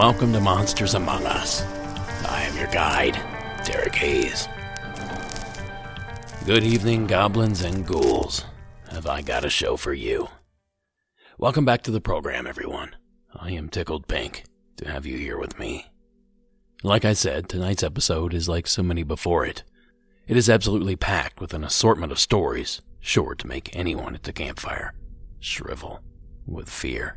welcome to Monsters Among Us. I am your guide, Derek Hayes. Good evening, goblins and ghouls. Have I got a show for you? Welcome back to the program, everyone. I am tickled pink to have you here with me. Like I said, tonight's episode is like so many before it. It is absolutely packed with an assortment of stories, sure to make anyone at the campfire shrivel with fear.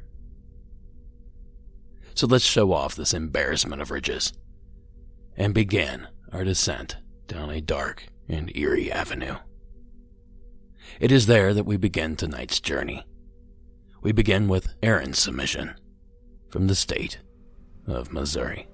So let's show off this embarrassment of riches and begin our descent down a dark and eerie avenue. It is there that we begin tonight's journey. We begin with Aaron's submission from the state of Missouri.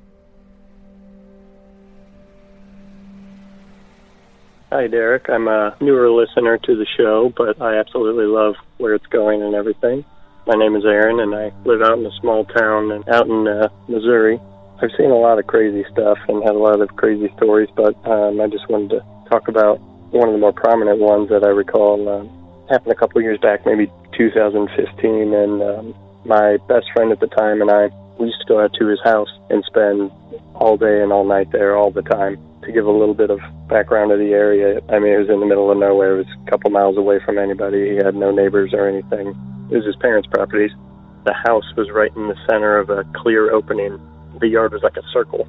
Hi, Derek. I'm a newer listener to the show, but I absolutely love where it's going and everything. My name is Aaron, and I live out in a small town and out in Missouri. I've seen a lot of crazy stuff and had a lot of crazy stories, but I just wanted to talk about one of the more prominent ones that I recall. Happened a couple of years back, maybe 2015, and my best friend at the time and we used to go out to his house and spend all day and all night there all the time. To give a little bit of background of the area, I mean, it was in the middle of nowhere. It was a couple miles away from anybody. He had no neighbors or anything. It was his parents' properties. The house was right in the center of a clear opening. The yard was like a circle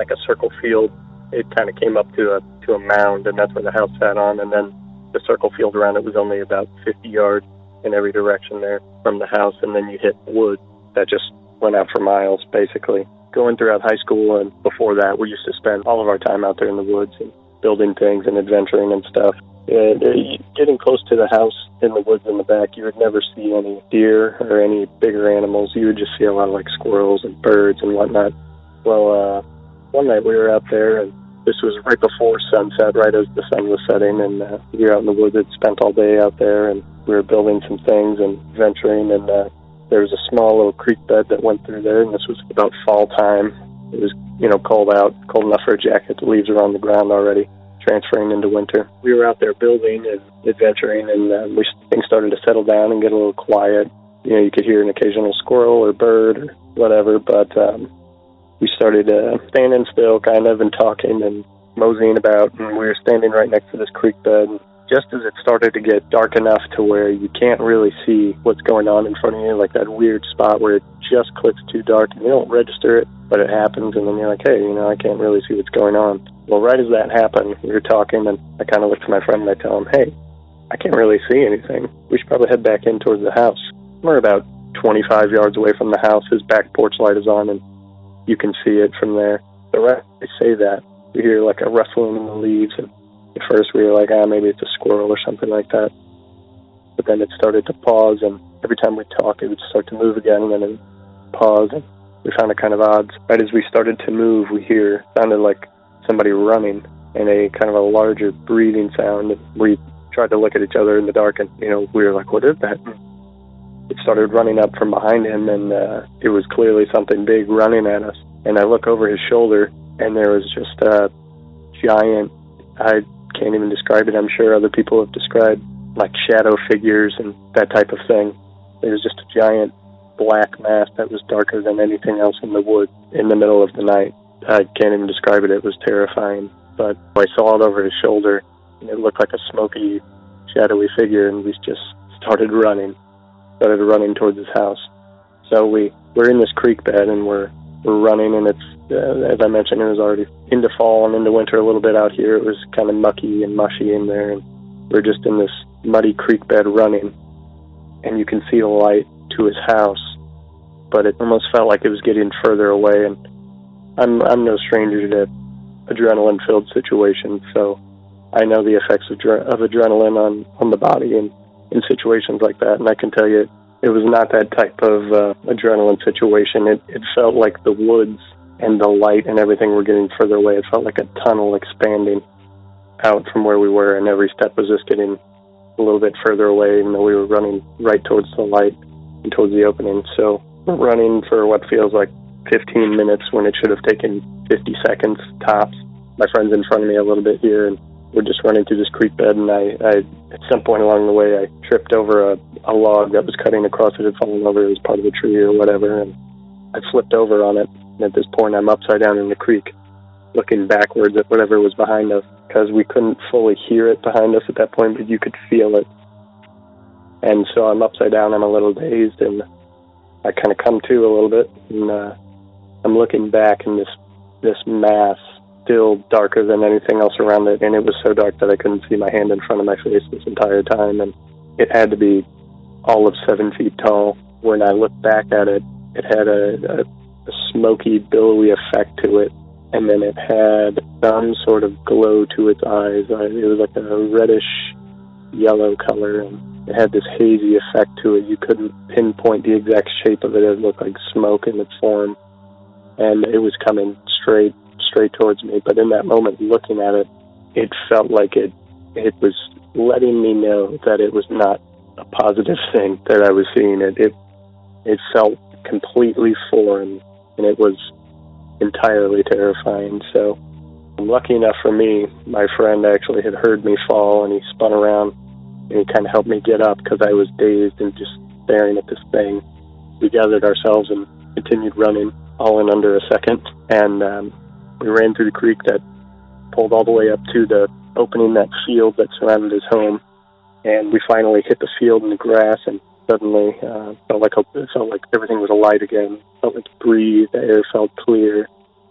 field. It kind of came up to a mound, and that's where the house sat on. And then the circle field around it was only about 50 yards in every direction there from the house. And then you hit wood that just went out for miles, basically. Going throughout high school and before that, we used to spend all of our time out there in the woods and building things and adventuring and stuff. And getting close to the house in the woods in the back, you would never see any deer or any bigger animals. You would just see a lot of like squirrels and birds and whatnot. Well, one night we were out there, and this was right before sunset, right as the sun was setting, and we were out in the woods. Had spent all day out there, and we were building some things and adventuring, and there was a small little creek bed that went through there, and this was about fall time. It was, cold out, cold enough for a jacket. The leaves were on the ground already, transferring into winter. We were out there building and adventuring, and things started to settle down and get a little quiet. You could hear an occasional squirrel or bird or whatever, but we started standing still kind of and talking and moseying about, and we were standing right next to this creek bed. Just as it started to get dark enough to where you can't really see what's going on in front of you, like that weird spot where it just clicks too dark and you don't register it, but it happens, and then you're like, hey, I can't really see what's going on. Well, right as that happened, we were talking, and I kind of looked at my friend and I tell him, hey, I can't really see anything. We should probably head back in towards the house. We're about 25 yards away from the house. His back porch light is on, and you can see it from there. So right as I say that, we hear like a rustling in the leaves, and at first we were like, maybe it's a squirrel or something like that. But then it started to pause, and every time we talk, it would start to move again, and then it would pause, and we found it kind of odd. Right as we started to move, sounded like somebody running, and a kind of a larger breathing sound. And we tried to look at each other in the dark, and, we were like, what is that? It started running up from behind him, and it was clearly something big running at us. And I look over his shoulder, and there was just a giant, I can't even describe it. I'm sure other people have described like shadow figures and that type of thing. There was just a giant black mass that was darker than anything else in the woods in the middle of the night. I can't even describe it. It was terrifying. But I saw it over his shoulder, and it looked like a smoky, shadowy figure, and we just started running towards his house. So we're in this creek bed, and we're running, and it's, as I mentioned, it was already into fall and into winter a little bit out here. It was kind of mucky and mushy in there, and we're just in this muddy creek bed running, and you can see the light to his house, but it almost felt like it was getting further away. And I'm no stranger to adrenaline-filled situations, so I know the effects of adrenaline on the body and in situations like that, and I can tell you it was not that type of adrenaline situation. It felt like the woods and the light and everything were getting further away. It felt like a tunnel expanding out from where we were, and every step was just getting a little bit further away, even though we were running right towards the light and towards the opening. So we're running for what feels like 15 minutes when it should have taken 50 seconds tops. My friend's in front of me a little bit here, and we're just running through this creek bed, and I at some point along the way, I tripped over a log that was cutting across it. It had fallen over. It was part of a tree or whatever, and I flipped over on it, and at this point I'm upside down in the creek, looking backwards at whatever was behind us, because we couldn't fully hear it behind us at that point, but you could feel it. And so I'm upside down, I'm a little dazed, and I kind of come to a little bit, and I'm looking back, and this mass, still darker than anything else around it, and it was so dark that I couldn't see my hand in front of my face this entire time, and it had to be all of 7 feet tall. When I looked back at it, it had a smoky, billowy effect to it, and then it had some sort of glow to its eyes. It was like a reddish yellow color, and it had this hazy effect to it. You couldn't pinpoint the exact shape of it. It looked like smoke in its form, and it was coming straight towards me. But in that moment, looking at it, it felt like it was letting me know that it was not a positive thing that I was seeing. It felt completely foreign, and it was entirely terrifying. So, lucky enough for me, my friend actually had heard me fall, and he spun around, and he kind of helped me get up because I was dazed and just staring at this thing. We gathered ourselves and continued running, all in under a second, and we ran through the creek that pulled all the way up to the opening, that field that surrounded his home, and we finally hit the field and the grass, and suddenly it felt like everything was alight again. It felt like to breathe, the air felt clear,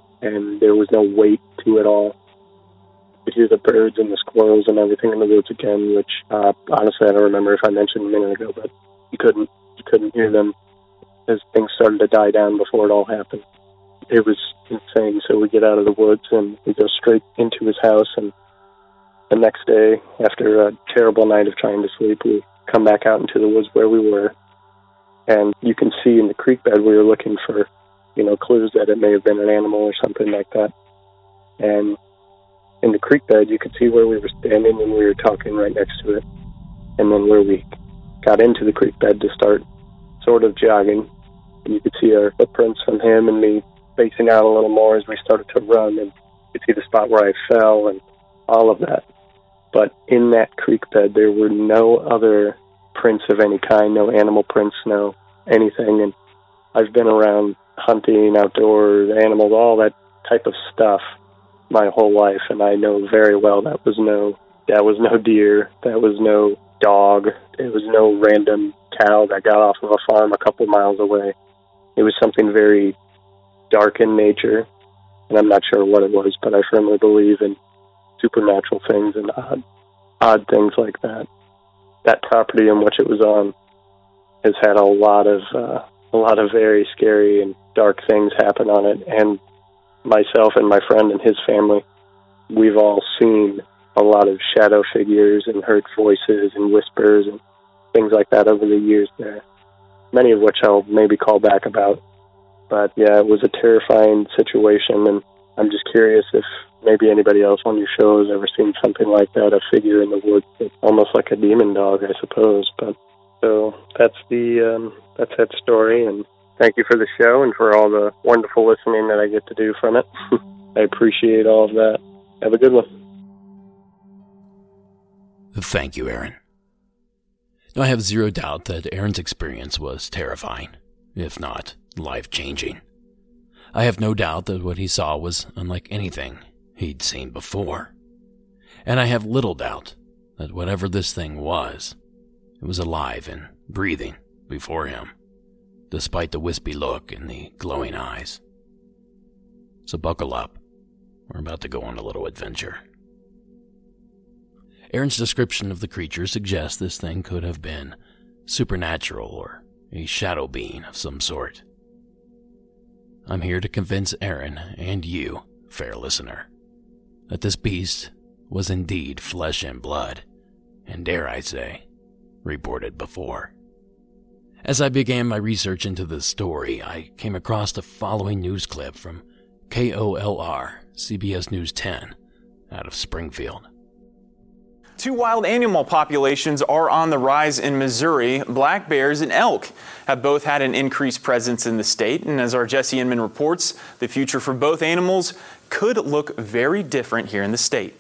and there was no weight to it all. You could hear the birds and the squirrels and everything in the woods again, which honestly I don't remember if I mentioned a minute ago, but you couldn't hear them as things started to die down before it all happened. It was insane. So we get out of the woods and we go straight into his house, and the next day, after a terrible night of trying to sleep, we come back out into the woods where we were, and you can see in the creek bed we were looking for, clues that it may have been an animal or something like that. And in the creek bed, you could see where we were standing and we were talking right next to it. And then where we got into the creek bed to start sort of jogging, and you could see our footprints from him and me spacing out a little more as we started to run, and you could see the spot where I fell and all of that. But in that creek bed, there were no other prints of any kind, no animal prints, no anything. And I've been around hunting, outdoors, animals, all that type of stuff my whole life, and I know very well that was no deer, that was no dog, it was no random cow that got off of a farm a couple miles away. It was something very dark in nature, and I'm not sure what it was, but I firmly believe in supernatural things and odd things like that. That property in which it was on has had a lot of very scary and dark things happen on it, and myself and my friend and his family, we've all seen a lot of shadow figures and heard voices and whispers and things like that over the years there, many of which I'll maybe call back about. But yeah, it was a terrifying situation, and I'm just curious if maybe anybody else on your show has ever seen something like that, a figure in the woods, almost like a demon dog, I suppose. But so that's that story, and thank you for the show and for all the wonderful listening that I get to do from it. I appreciate all of that. Have a good one. Thank you, Aaron. Now, I have zero doubt that Aaron's experience was terrifying, if not life-changing. I have no doubt that what he saw was unlike anything he'd seen before. And I have little doubt that whatever this thing was, it was alive and breathing before him, despite the wispy look and the glowing eyes. So buckle up. We're about to go on a little adventure. Aaron's description of the creature suggests this thing could have been supernatural or a shadow being of some sort. I'm here to convince Aaron and you, fair listener, that this beast was indeed flesh and blood, and dare I say, reported before. As I began my research into this story, I came across the following news clip from KOLR, CBS News 10, out of Springfield. Two wild animal populations are on the rise in Missouri. Black bears and elk have both had an increased presence in the state. And as our Jesse Inman reports, the future for both animals could look very different here in the state.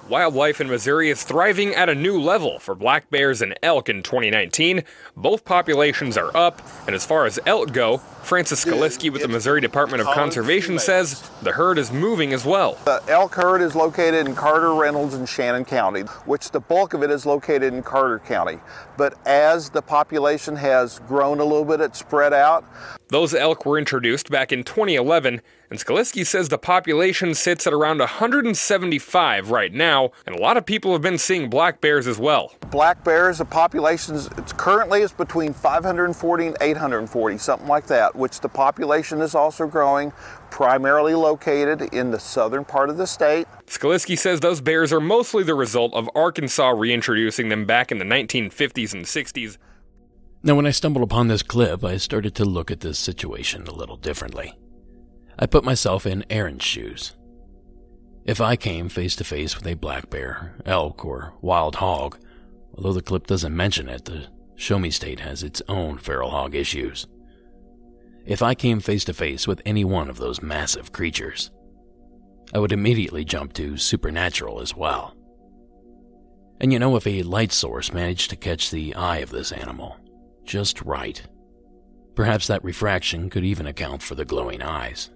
Wildlife in Missouri is thriving at a new level for black bears and elk in 2019. Both populations are up, and as far as elk go, Francis Skaliski with the Missouri Department of Conservation says the herd is moving as well. The elk herd is located in Carter, Reynolds, and Shannon County, which the bulk of it is located in Carter County. But as the population has grown a little bit, it's spread out. Those elk were introduced back in 2011, and Skaliski says the population sits at around 175 right now, and a lot of people have been seeing black bears as well. Black bears, the population currently is between 540 and 840, something like that, which the population is also growing, primarily located in the southern part of the state. Skaliski says those bears are mostly the result of Arkansas reintroducing them back in the 1950s and 60s. Now, when I stumbled upon this clip, I started to look at this situation a little differently. I put myself in Aaron's shoes. If I came face to face with a black bear, elk, or wild hog, although the clip doesn't mention it, the Show Me State has its own feral hog issues. If I came face to face with any one of those massive creatures, I would immediately jump to supernatural as well. And you know, if a light source managed to catch the eye of this animal just right, perhaps that refraction could even account for the glowing eyes.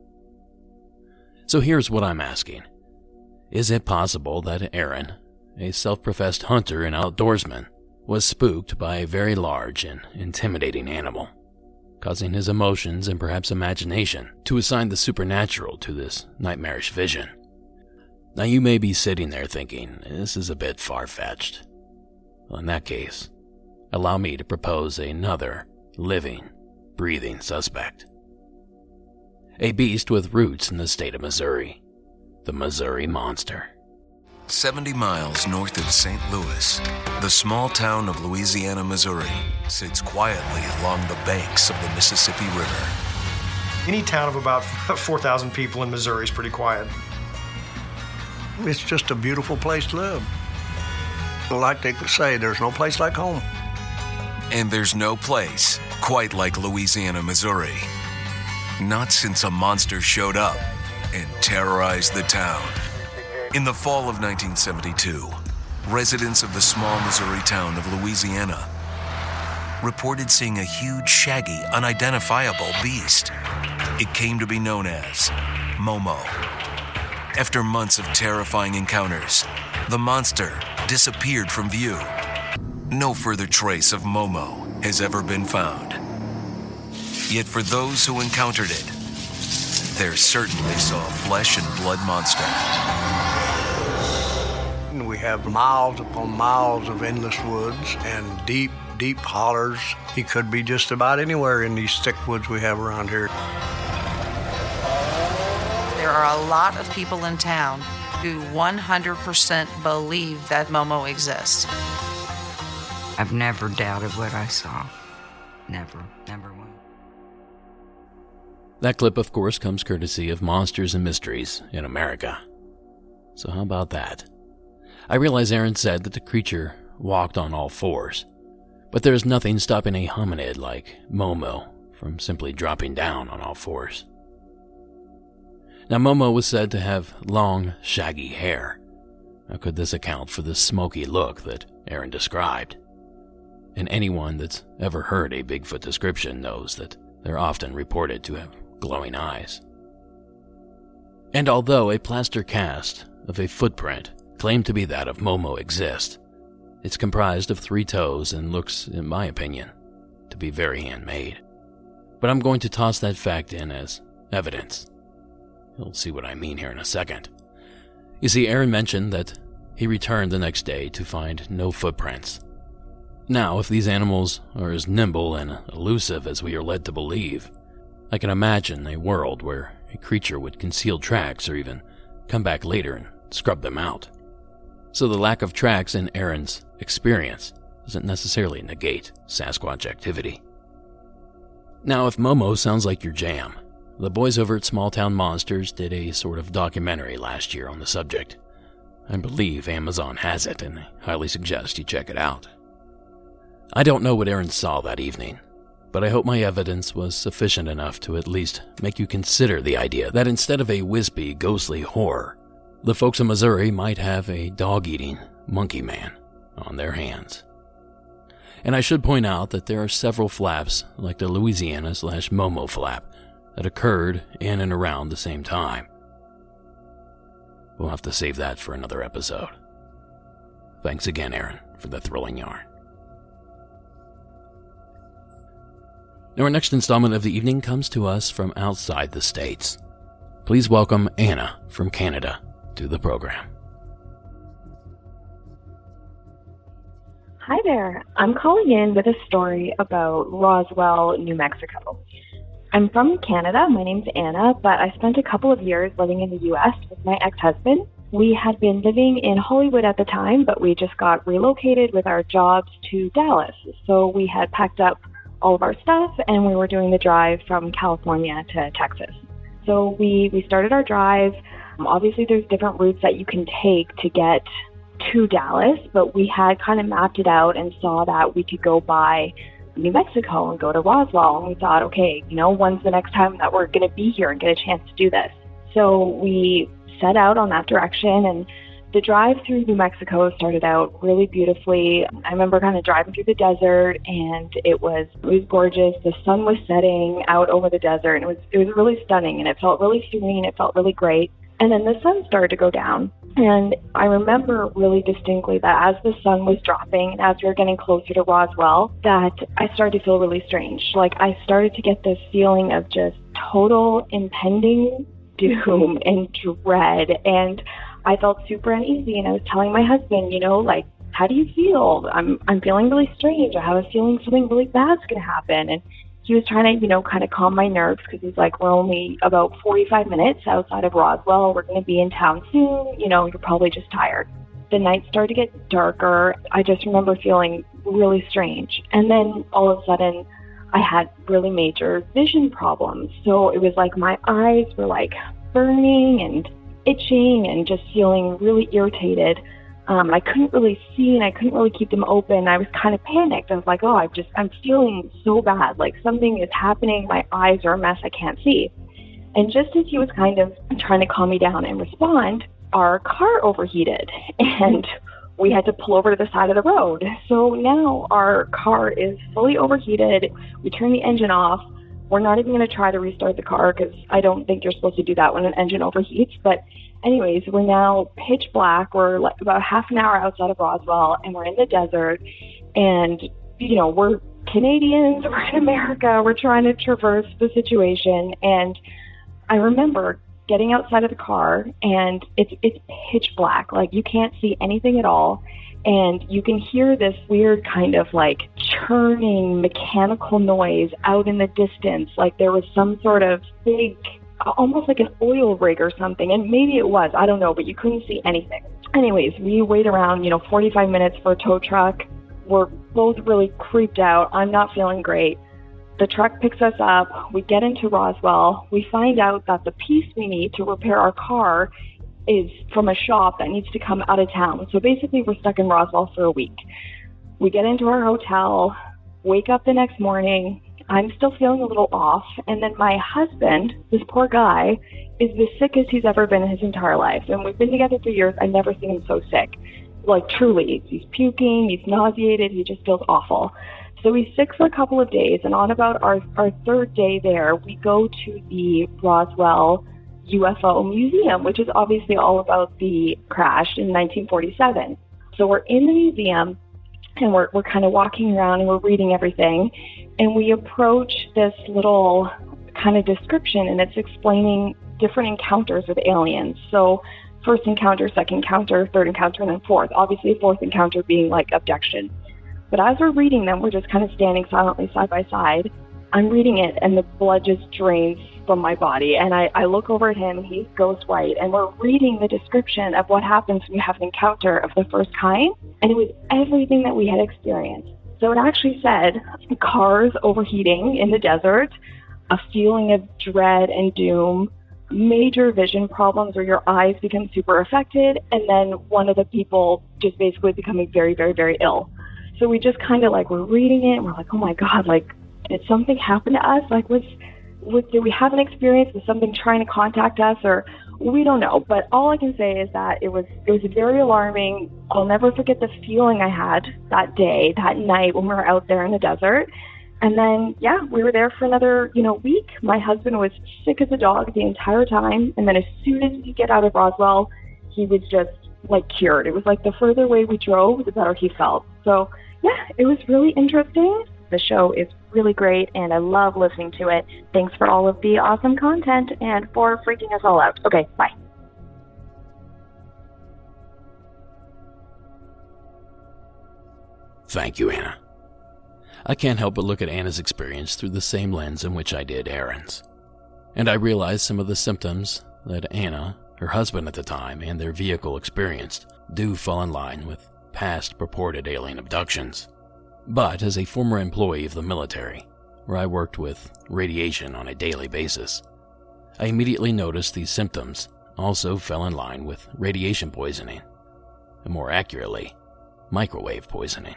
So here's what I'm asking. Is it possible that Aaron, a self-professed hunter and outdoorsman, was spooked by a very large and intimidating animal, causing his emotions and perhaps imagination to assign the supernatural to this nightmarish vision? Now you may be sitting there thinking, this is a bit far-fetched. Well, in that case, allow me to propose another living, breathing suspect. A beast with roots in the state of Missouri, the Missouri Monster. 70 miles north of St. Louis, the small town of Louisiana, Missouri, sits quietly along the banks of the Mississippi River. Any town of about 4,000 people in Missouri is pretty quiet. It's just a beautiful place to live. Like they say, there's no place like home. And there's no place quite like Louisiana, Missouri. Not since a monster showed up and terrorized the town. In the fall of 1972, residents of the small Missouri town of Louisiana reported seeing a huge, shaggy, unidentifiable beast. It came to be known as Momo. After months of terrifying encounters, the monster disappeared from view. No further trace of Momo has ever been found. Yet for those who encountered it, they certainly saw a flesh and blood monster. We have miles upon miles of endless woods and deep, deep hollers. He could be just about anywhere in these thick woods we have around here. There are a lot of people in town who 100% believe that Momo exists. I've never doubted what I saw. Never will. That clip, of course, comes courtesy of Monsters and Mysteries in America. So how about that? I realize Aaron said that the creature walked on all fours, but there's nothing stopping a hominid like Momo from simply dropping down on all fours. Now, Momo was said to have long, shaggy hair. How could this account for the smoky look that Aaron described? And anyone that's ever heard a Bigfoot description knows that they're often reported to have glowing eyes. And although a plaster cast of a footprint claimed to be that of Momo exists, it's comprised of 3 toes and looks, in my opinion, to be very handmade. But I'm going to toss that fact in as evidence. You'll see what I mean here in a second. You see, Aaron mentioned that he returned the next day to find no footprints. Now, if these animals are as nimble and elusive as we are led to believe, I can imagine a world where a creature would conceal tracks or even come back later and scrub them out. So the lack of tracks in Aaron's experience doesn't necessarily negate Sasquatch activity. Now, if Momo sounds like your jam, the boys over at Small Town Monsters did a sort of documentary last year on the subject. I believe Amazon has it, and I highly suggest you check it out. I don't know what Aaron saw that evening, but I hope my evidence was sufficient enough to at least make you consider the idea that instead of a wispy, ghostly horror, the folks in Missouri might have a dog-eating monkey man on their hands. And I should point out that there are several flaps, like the Louisiana/Momo flap, that occurred in and around the same time. We'll have to save that for another episode. Thanks again, Aaron, for the thrilling yarn. Now, our next installment of the evening comes to us from outside the States. Please welcome Anna from Canada to the program. Hi there. I'm calling in with a story about Roswell, New Mexico. I'm from Canada. My name's Anna, but I spent a couple of years living in the U.S. with my ex-husband. We had been living in Hollywood at the time, but we just got relocated with our jobs to Dallas. So we had packed up all of our stuff, and we were doing the drive from California to Texas. So we started our drive. Obviously, there's different routes that you can take to get to Dallas, but we had kind of mapped it out and saw that we could go by New Mexico and go to Roswell. And we thought, okay, when's the next time that we're going to be here and get a chance to do this? So we set out on that direction, and the drive through New Mexico started out really beautifully. I remember kind of driving through the desert, and it was gorgeous. The sun was setting out over the desert, and it was really stunning, and it felt really serene. It felt really great. And then the sun started to go down. And I remember really distinctly that as the sun was dropping and as we were getting closer to Roswell, that I started to feel really strange. Like I started to get this feeling of just total impending doom and dread. And I felt super uneasy. And I was telling my husband, how do you feel? I'm feeling really strange. I have a feeling something really bad's going to happen. And he was trying to, kind of calm my nerves because he's like, we're only about 45 minutes outside of Roswell. We're going to be in town soon. You're probably just tired. The night started to get darker. I just remember feeling really strange. And then all of a sudden, I had really major vision problems. So it was like my eyes were like burning and itching and just feeling really irritated. I couldn't really see and I couldn't really keep them open. I was kind of panicked. I was like, I'm feeling so bad. Like something is happening. My eyes are a mess. I can't see. And just as he was kind of trying to calm me down and respond, our car overheated and we had to pull over to the side of the road. So now our car is fully overheated. We turn the engine off. We're not even going to try to restart the car because I don't think you're supposed to do that when an engine overheats. But anyways, we're now pitch black. We're like about half an hour outside of Roswell, and we're in the desert. And, we're Canadians. We're in America. We're trying to traverse the situation. And I remember getting outside of the car, and it's pitch black. Like, you can't see anything at all. And you can hear this weird kind of like churning mechanical noise out in the distance. Like there was some sort of big, almost like an oil rig or something. And maybe it was, I don't know, but you couldn't see anything. Anyways, we wait around, 45 minutes for a tow truck. We're both really creeped out. I'm not feeling great. The truck picks us up. We get into Roswell. We find out that the piece we need to repair our car is from a shop that needs to come out of town. So basically we're stuck in Roswell for a week. We get into our hotel, wake up the next morning. I'm still feeling a little off. And then my husband, this poor guy, is the sickest he's ever been in his entire life. And we've been together for years. I've never seen him so sick. Like truly, he's puking, he's nauseated, he just feels awful. So he's sick for a couple of days. And on about our third day there, we go to the Roswell UFO Museum, which is obviously all about the crash in 1947. So we're in the museum and we're kind of walking around and we're reading everything. And we approach this little kind of description and it's explaining different encounters with aliens. So first encounter, second encounter, third encounter, and then fourth. Obviously fourth encounter being like abduction. But as we're reading them, we're just kind of standing silently side by side. I'm reading it and the blood just drains from my body. And I look over at him and he's ghost white. And we're reading the description of what happens when you have an encounter of the first kind. And it was everything that we had experienced. So it actually said cars overheating in the desert, a feeling of dread and doom, major vision problems where your eyes become super affected, and then one of the people just basically becoming very, very, very ill. So we just kind of like, we're reading it and we're like, oh my God, like, did something happen to us? Like, did we have an experience with something trying to contact us, or We don't know, but all I can say is that it was very alarming. I'll never forget the feeling I had that day, that night when we were out there in the desert. And then, we were there for another, week. My husband was sick as a dog the entire time. And then as soon as we get out of Roswell, he was just cured. It was like the further away we drove, the better he felt. So, it was really interesting. The show is really great, and I love listening to it. Thanks for all of the awesome content and for freaking us all out. Okay, bye. Thank you, Anna. I can't help but look at Anna's experience through the same lens in which I did Aaron's. And I realize some of the symptoms that Anna, her husband at the time, and their vehicle experienced do fall in line with past purported alien abductions. But as a former employee of the military, where I worked with radiation on a daily basis, I immediately noticed these symptoms also fell in line with radiation poisoning, and more accurately, microwave poisoning.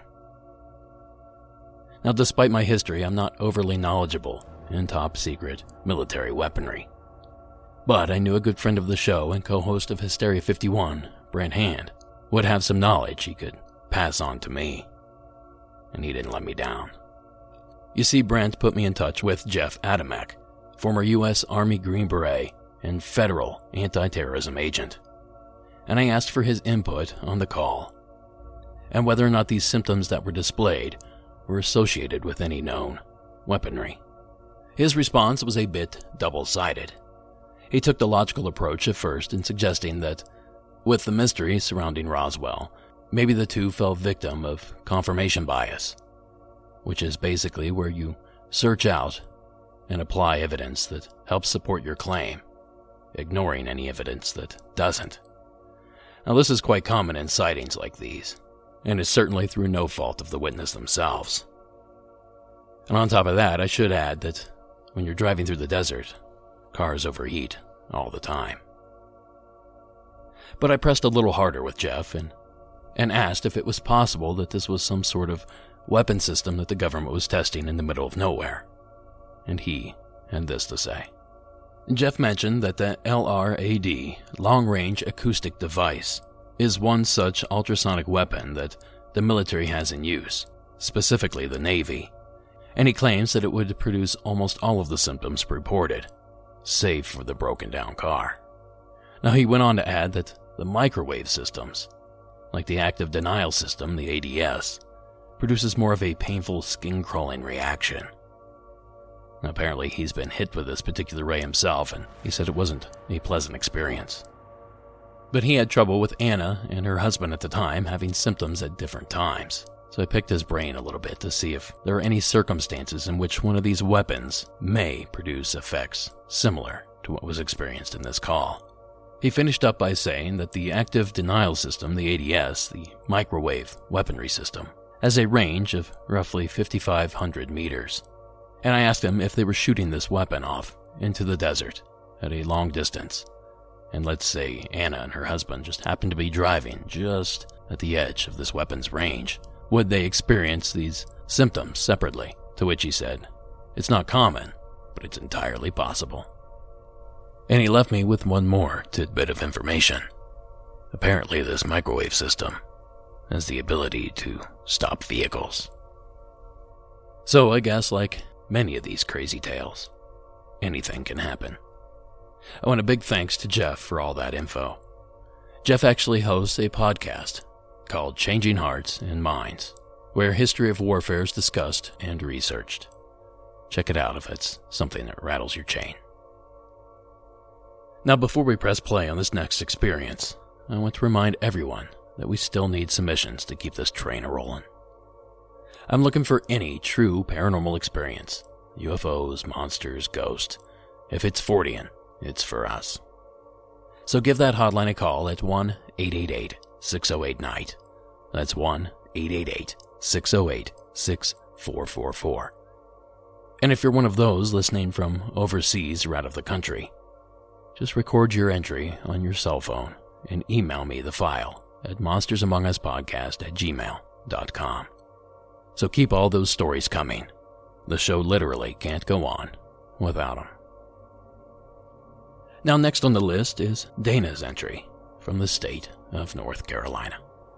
Now, despite my history, I'm not overly knowledgeable in top-secret military weaponry. But I knew a good friend of the show and co-host of Hysteria 51, Brent Hand, would have some knowledge he could pass on to me. And he didn't let me down. You see, Brent put me in touch with Jeff Adamek, former U.S. Army Green Beret and federal anti-terrorism agent. And I asked for his input on the call, and whether or not these symptoms that were displayed were associated with any known weaponry. His response was a bit double-sided. He took the logical approach at first in suggesting that, with the mystery surrounding Roswell, maybe the two fell victim of confirmation bias, which is basically where you search out and apply evidence that helps support your claim, ignoring any evidence that doesn't. Now, this is quite common in sightings like these, and is certainly through no fault of the witness themselves. And on top of that, I should add that when you're driving through the desert, cars overheat all the time. But I pressed a little harder with Jeff and asked if it was possible that this was some sort of weapon system that the government was testing in the middle of nowhere. And he had this to say. Jeff mentioned that the LRAD, Long-Range Acoustic Device, is one such ultrasonic weapon that the military has in use, specifically the Navy, and he claims that it would produce almost all of the symptoms reported, save for the broken-down car. Now, he went on to add that the microwave systems, like the active denial system, the ADS, produces more of a painful skin-crawling reaction. Apparently, he's been hit with this particular ray himself, and he said it wasn't a pleasant experience. But he had trouble with Anna and her husband at the time having symptoms at different times, so I picked his brain a little bit to see if there are any circumstances in which one of these weapons may produce effects similar to what was experienced in this call. He finished up by saying that the active denial system, the ADS, the microwave weaponry system, has a range of roughly 5,500 meters. And I asked him if they were shooting this weapon off into the desert at a long distance. And let's say Anna and her husband just happened to be driving just at the edge of this weapon's range. Would they experience these symptoms separately? To which he said, "It's not common, but it's entirely possible." And he left me with one more tidbit of information. Apparently this microwave system has the ability to stop vehicles. So I guess like many of these crazy tales, anything can happen. I want a big thanks to Jeff for all that info. Jeff actually hosts a podcast called Changing Hearts and Minds, where history of warfare is discussed and researched. Check it out if it's something that rattles your chain. Now, before we press play on this next experience, I want to remind everyone that we still need submissions to keep this train a-rolling. I'm looking for any true paranormal experience, UFOs, monsters, ghosts. If it's Fortean, it's for us. So give that hotline a call at 1-888-608-NIGHT. That's 1-888-608-6444. And if you're one of those listening from overseas or out of the country, just record your entry on your cell phone and email me the file at monstersamonguspodcast@gmail.com. So keep all those stories coming. The show literally can't go on without them. Now, next on the list is Dana's entry from the state of North Carolina.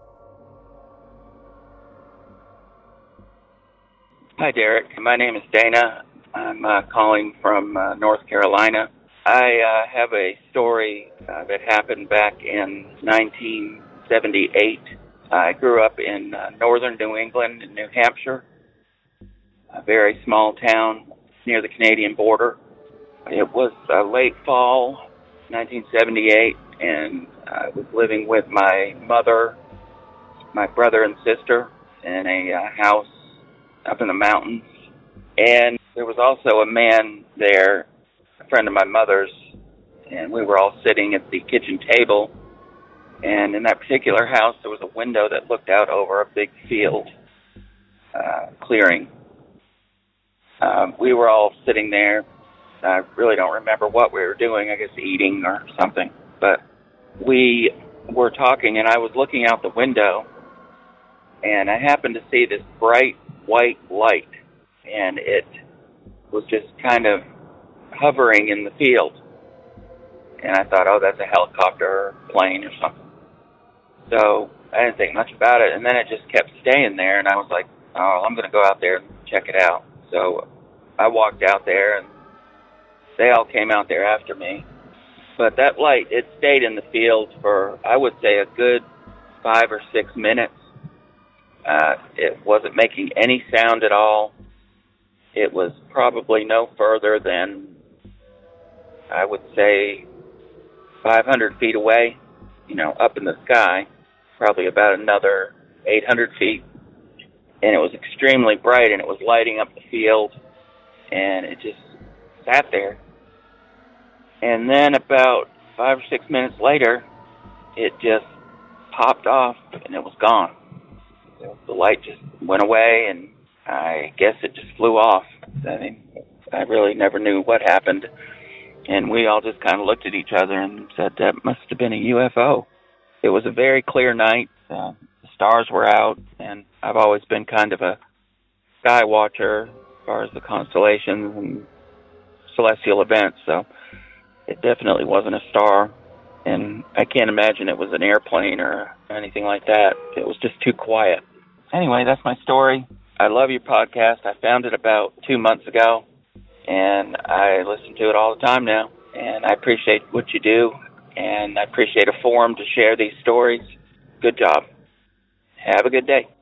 Hi, Derek. My name is Dana. I'm calling from North Carolina. I have a story that happened back in 1978. I grew up in northern New England, in New Hampshire, a very small town near the Canadian border. It was late fall, 1978, and I was living with my mother, my brother and sister in a house up in the mountains. And there was also a man there, a friend of my mother's, and we were all sitting at the kitchen table. And in that particular house, there was a window that looked out over a big field, clearing. We were all sitting there. I really don't remember what we were doing, I guess eating or something. But we were talking, and I was looking out the window, and I happened to see this bright white light, and it was just kind of hovering in the field. And I thought, oh, that's a helicopter or plane or something. So I didn't think much about it, and then it just kept staying there, and I was like, oh, I'm going to go out there and check it out. So I walked out there, and they all came out there after me. But that light, it stayed in the field for, I would say, a good 5 or 6 minutes. It wasn't making any sound at all. It was probably no further than, I would say, 500 feet away, up in the sky, probably about another 800 feet. And it was extremely bright, and it was lighting up the field, and it just sat there. And then about 5 or 6 minutes later, it just popped off, and it was gone. The light just went away, and I guess it just flew off. I mean, I really never knew what happened. And we all just kind of looked at each other and said, that must have been a UFO. It was a very clear night. The stars were out, and I've always been kind of a sky watcher as far as the constellations and celestial events, so it definitely wasn't a star. And I can't imagine it was an airplane or anything like that. It was just too quiet. Anyway, that's my story. I love your podcast. I found it about 2 months ago, and I listen to it all the time now. And I appreciate what you do, and I appreciate a forum to share these stories. Good job. Have a good day.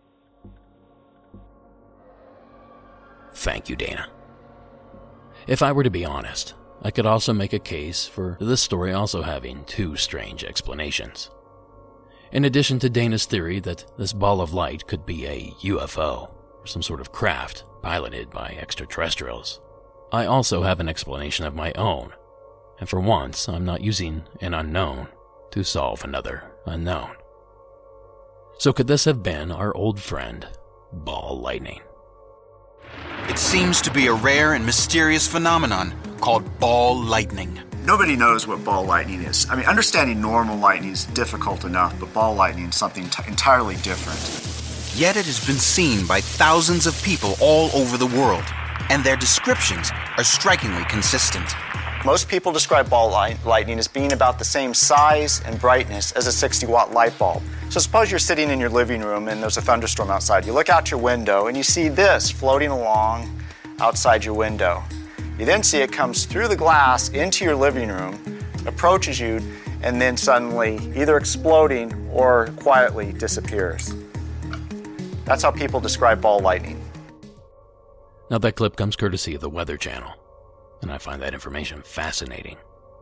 Thank you, Dana. If I were to be honest, I could also make a case for this story also having 2 strange explanations. In addition to Dana's theory that this ball of light could be a UFO, or some sort of craft piloted by extraterrestrials, I also have an explanation of my own, and for once I'm not using an unknown to solve another unknown. So could this have been our old friend, ball lightning? It seems to be a rare and mysterious phenomenon called ball lightning. Nobody knows what ball lightning is. I mean, understanding normal lightning is difficult enough, but ball lightning is something entirely different. Yet it has been seen by thousands of people all over the world, and their descriptions are strikingly consistent. Most people describe ball lightning as being about the same size and brightness as a 60-watt light bulb. So suppose you're sitting in your living room and there's a thunderstorm outside. You look out your window and you see this floating along outside your window. You then see it comes through the glass into your living room, approaches you, and then suddenly either exploding or quietly disappears. That's how people describe ball lightning. Now that clip comes courtesy of the Weather Channel, and I find that information fascinating.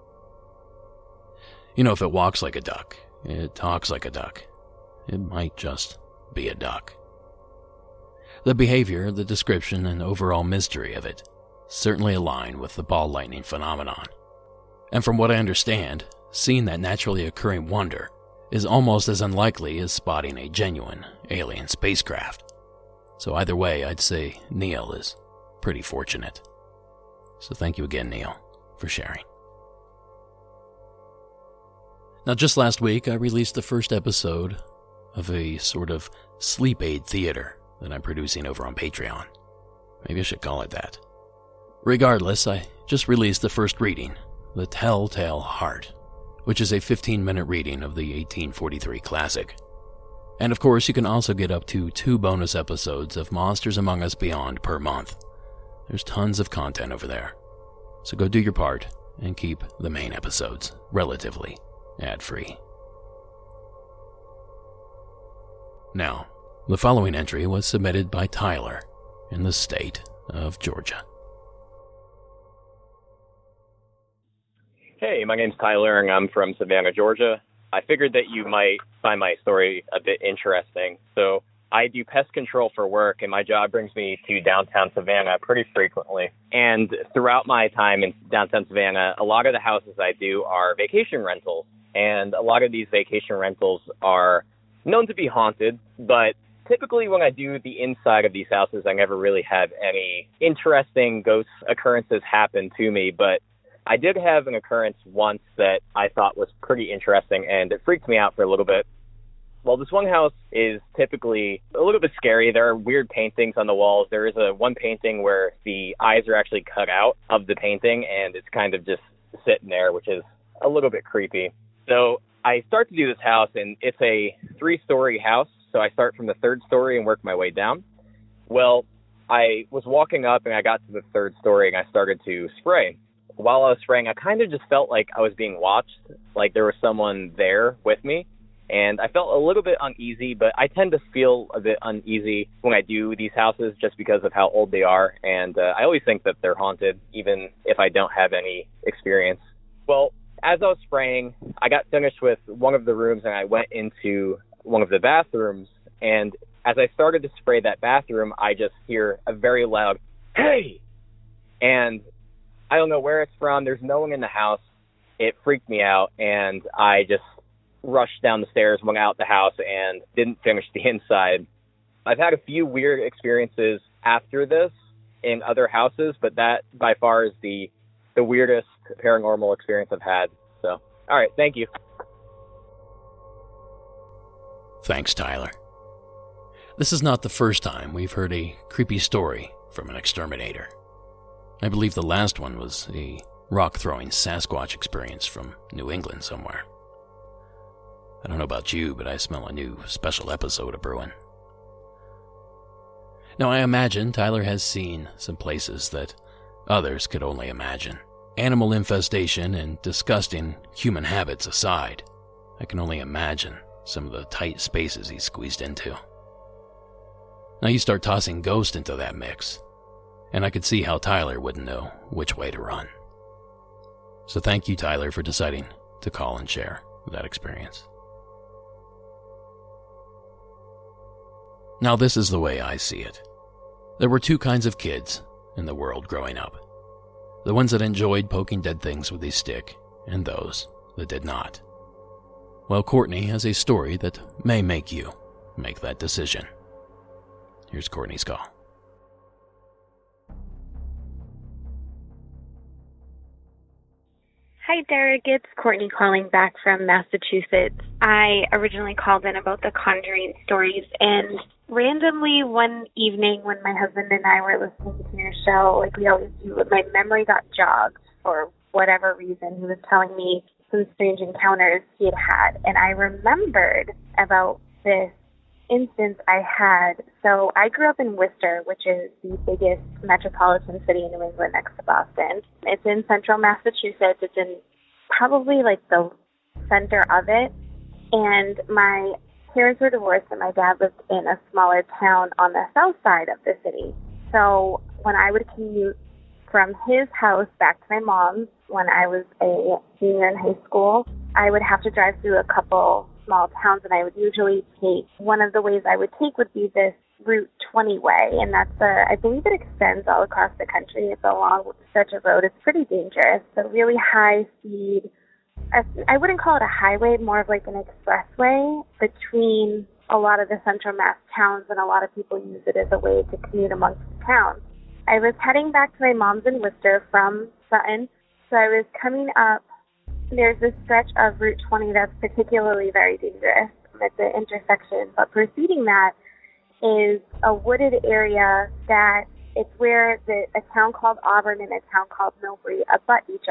If it walks like a duck, it talks like a duck, it might just be a duck. The behavior, the description, and overall mystery of it certainly align with the ball lightning phenomenon. And from what I understand, seeing that naturally occurring wonder is almost as unlikely as spotting a genuine alien spacecraft. So either way, I'd say Neil is pretty fortunate. So thank you again, Neil, for sharing. Now, just last week, I released the first episode of a sort of sleep aid theater that I'm producing over on Patreon. Maybe I should call it that. Regardless, I just released the first reading The Telltale Heart, which is a 15-minute reading of the 1843 classic. And of course, you can also get up to 2 bonus episodes of Monsters Among Us Beyond per month. There's tons of content over there. So go do your part and keep the main episodes relatively ad-free. Now, the following entry was submitted by Tyler in the state of Georgia. Hey, my name's Tyler, and I'm from Savannah, Georgia. I figured that you might find my story a bit interesting. So I do pest control for work, and my job brings me to downtown Savannah pretty frequently. And throughout my time in downtown Savannah, a lot of the houses I do are vacation rentals. And a lot of these vacation rentals are known to be haunted, but typically when I do the inside of these houses, I never really have any interesting ghost occurrences happen to me. But I did have an occurrence once that I thought was pretty interesting, and it freaked me out for a little bit. Well, this one house is typically a little bit scary. There are weird paintings on the walls. There is one painting where the eyes are actually cut out of the painting, and it's kind of just sitting there, which is a little bit creepy. So I start to do this house, and it's a 3-story house. So I start from the 3rd story and work my way down. Well, I was walking up, and I got to the 3rd story, and I started to spray. While I was spraying, I kind of just felt like I was being watched, like there was someone there with me. And I felt a little bit uneasy, but I tend to feel a bit uneasy when I do these houses just because of how old they are. And I always think that they're haunted, even if I don't have any experience. Well, as I was spraying, I got finished with one of the rooms, and I went into one of the bathrooms. And as I started to spray that bathroom, I just hear a very loud, "Hey!" And I don't know where it's from. There's no one in the house. It freaked me out, and I just rushed down the stairs, went out the house, and didn't finish the inside. I've had a few weird experiences after this in other houses, but that by far is the weirdest paranormal experience I've had. So, all right, thank you. Thanks, Tyler. This is not the first time we've heard a creepy story from an exterminator. I believe the last one was a rock-throwing Sasquatch experience from New England somewhere. I don't know about you, but I smell a new special episode of brewing. Now, I imagine Tyler has seen some places that others could only imagine. Animal infestation and disgusting human habits aside, I can only imagine some of the tight spaces he's squeezed into. Now you start tossing ghost into that mix, and I could see how Tyler wouldn't know which way to run. So thank you, Tyler, for deciding to call and share that experience. Now this is the way I see it. There were 2 kinds of kids in the world growing up. The ones that enjoyed poking dead things with a stick, and those that did not. Well, Courtney has a story that may make you make that decision. Here's Courtney's call. Hi, Derek. It's Courtney calling back from Massachusetts. I originally called in about the Conjuring stories, and randomly one evening when my husband and I were listening to your show, like we always do, my memory got jogged for whatever reason. He was telling me some strange encounters he had had, and I remembered about this instance I had. So I grew up in Worcester, which is the biggest metropolitan city in New England next to Boston. It's in central Massachusetts. It's in probably like the center of it. And my parents were divorced, and my dad lived in a smaller town on the south side of the city. So when I would commute from his house back to my mom's when I was a senior in high school, I would have to drive through a couple small towns, and I would usually take, one of the ways I would take would be this Route 20 way, and that's I believe it extends all across the country. It's a long stretch of road. It's pretty dangerous. So really high speed, I wouldn't call it a highway, more of like an expressway between a lot of the central Mass towns, and a lot of people use it as a way to commute amongst the towns. I was heading back to my mom's in Worcester from Sutton, so I was coming up. There's this stretch of Route 20 that's particularly very dangerous at the intersection, but preceding that is a wooded area that it's where a town called Auburn and a town called Millbury abut each other.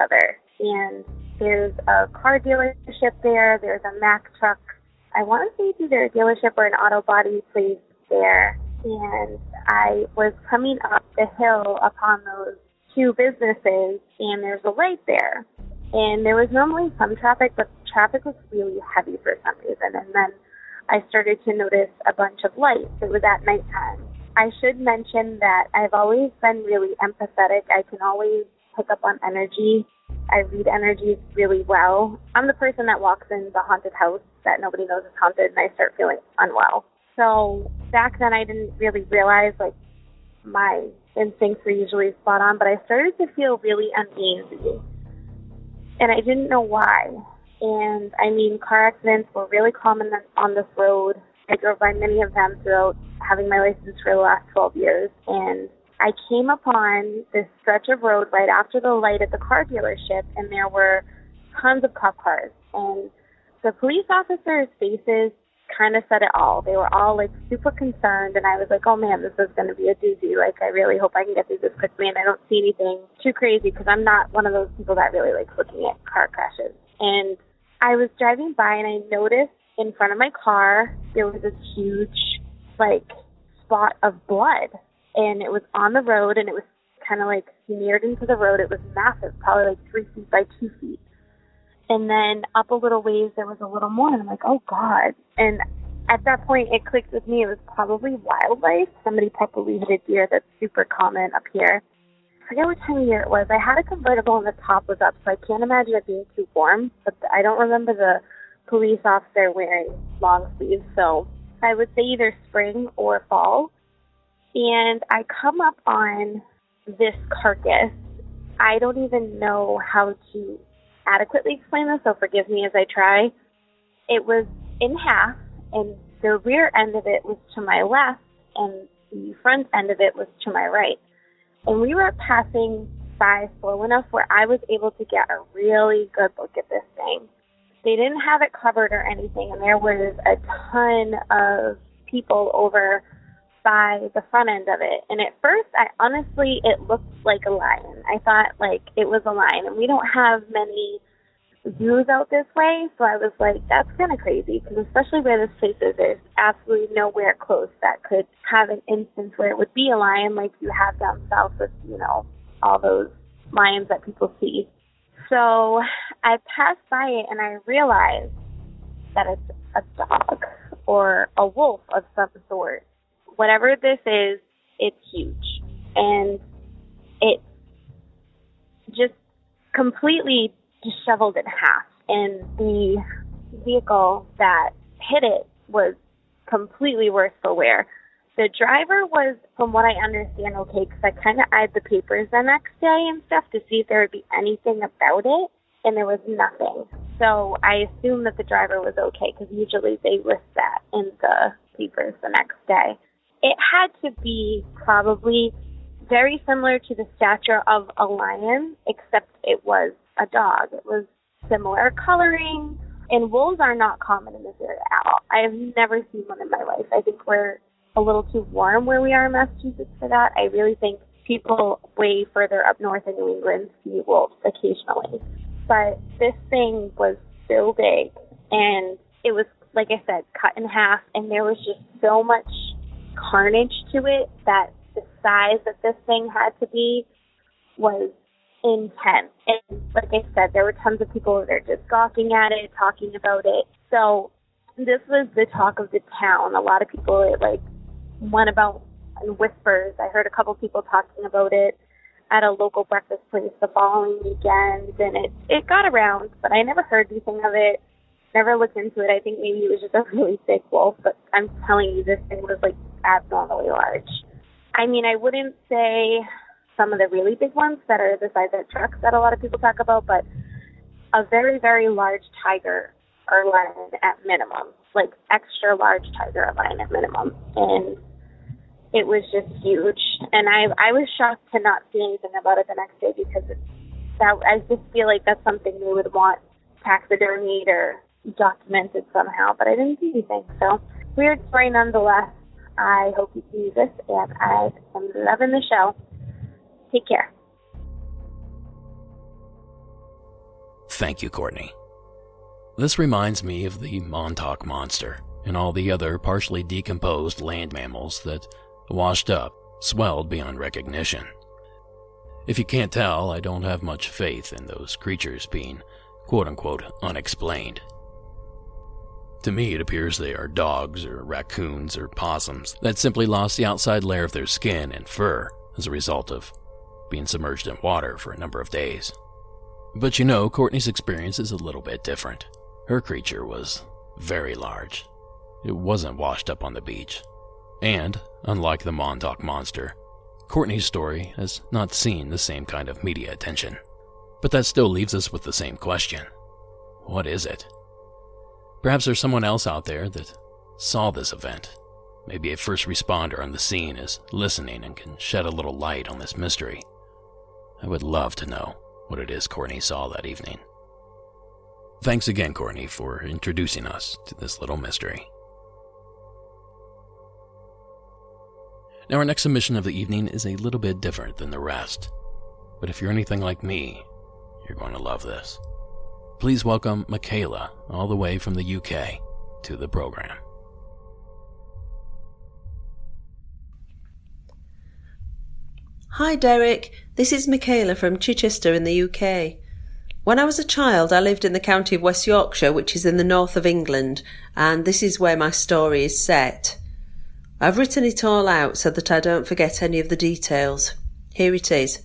and there's a car dealership there. There's a Mack truck. I want to say it's either a dealership or an auto body place there. And I was coming up the hill upon those two businesses, and there's a light there. And there was normally some traffic, but traffic was really heavy for some reason. And then I started to notice a bunch of lights. It was at nighttime. I should mention that I've always been really empathetic. I can always pick up on energy. I read energies really well. I'm the person that walks in the haunted house that nobody knows is haunted, and I start feeling unwell. So back then I didn't really realize, like, my instincts were usually spot on, but I started to feel really uneasy. And I didn't know why. And, I mean, car accidents were really common on this road. I drove by many of them throughout having my license for the last 12 years. And I came upon this stretch of road right after the light at the car dealership, and there were tons of cop cars. And the police officers' faces kind of said it all. They were all, like, super concerned, and I was like, oh, man, this is going to be a doozy. Like, I really hope I can get through this quickly, and I don't see anything too crazy, because I'm not one of those people that really likes looking at car crashes. And I was driving by, and I noticed in front of my car there was this huge, like, spot of blood, and it was on the road, and it was kind of, like, smeared into the road. It was massive, probably, like, 3 feet by 2 feet. And then up a little ways, there was a little more, and I'm like, oh, God. And at that point, it clicked with me. It was probably wildlife. Somebody probably hit a deer that's super common up here. I forget what time of year it was. I had a convertible, and the top was up, so I can't imagine it being too warm. But I don't remember the police officer wearing long sleeves, so I would say either spring or fall. And I come up on this carcass. I don't even know how to adequately explain this, so forgive me as I try. It was in half, and the rear end of it was to my left, and the front end of it was to my right. And we were passing by slow enough where I was able to get a really good look at this thing. They didn't have it covered or anything, and there was a ton of people over by the front end of it. And at first, it looked like a lion. I thought, like, it was a lion. And we don't have many zoos out this way, so I was like, that's kind of crazy, because especially where this place is, there's absolutely nowhere close that could have an instance where it would be a lion like you have down south with, you know, all those lions that people see. So I passed by it, and I realized that it's a dog or a wolf of some sort. Whatever this is, it's huge. And it's just completely disheveled in half. And the vehicle that hit it was completely worse for wear. The driver was, from what I understand, okay, because I kind of eyed the papers the next day and stuff to see if there would be anything about it, and there was nothing. So I assumed that the driver was okay, because usually they list that in the papers the next day. It had to be probably very similar to the stature of a lion, except it was a dog. It was similar coloring, and wolves are not common in this area at all. I have never seen one in my life. I think we're a little too warm where we are in Massachusetts for that. I really think people way further up north in New England see wolves occasionally. But this thing was so big, and it was, like I said, cut in half, and there was just so much carnage to it that the size that this thing had to be was intense. And like I said, there were tons of people there just gawking at it, talking about it. So this was the talk of the town. A lot of people, it like went about in whispers. I heard a couple people talking about it at a local breakfast place the following weekend, and it got around, but I never heard anything of it. Never looked into it. I think maybe it was just a really big wolf, but I'm telling you, this thing was like abnormally large. I mean, I wouldn't say some of the really big ones that are the size of trucks that a lot of people talk about, but a very, very large tiger or lion at minimum, like extra large tiger or lion at minimum. And it was just huge. And I was shocked to not see anything about it the next day, because I just feel like that's something they would want taxidermied or documented somehow, but I didn't see anything. So weird story nonetheless. I hope you can use this, and I am loving the show. Take care. Thank you, Courtney. This reminds me of the Montauk Monster and all the other partially decomposed land mammals that washed up, swelled beyond recognition. If you can't tell, I don't have much faith in those creatures being quote-unquote unexplained. To me, it appears they are dogs or raccoons or possums that simply lost the outside layer of their skin and fur as a result of being submerged in water for a number of days. But you know, Courtney's experience is a little bit different. Her creature was very large. It wasn't washed up on the beach. And, unlike the Montauk Monster, Courtney's story has not seen the same kind of media attention. But that still leaves us with the same question. What is it? Perhaps there's someone else out there that saw this event. Maybe a first responder on the scene is listening and can shed a little light on this mystery. I would love to know what it is Courtney saw that evening. Thanks again, Courtney, for introducing us to this little mystery. Now, our next submission of the evening is a little bit different than the rest. But if you're anything like me, you're going to love this. Please welcome Michaela, all the way from the UK, to the program. Hi Derek, this is Michaela from Chichester in the UK. When I was a child, I lived in the county of West Yorkshire, which is in the north of England, and this is where my story is set. I've written it all out so that I don't forget any of the details. Here it is.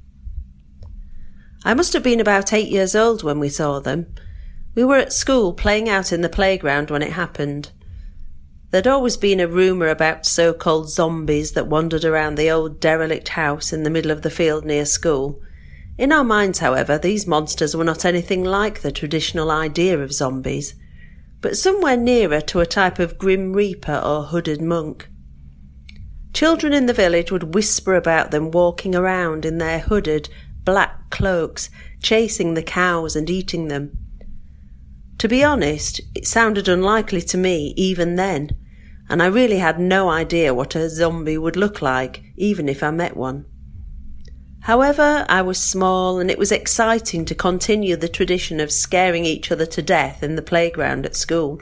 I must have been about 8 years old when we saw them. We were at school playing out in the playground when it happened. There'd always been a rumour about so-called zombies that wandered around the old derelict house in the middle of the field near school. In our minds, however, these monsters were not anything like the traditional idea of zombies, but somewhere nearer to a type of grim reaper or hooded monk. Children in the village would whisper about them walking around in their hooded, black cloaks, chasing the cows and eating them. To be honest, it sounded unlikely to me even then, and I really had no idea what a zombie would look like, even if I met one. However, I was small, and it was exciting to continue the tradition of scaring each other to death in the playground at school.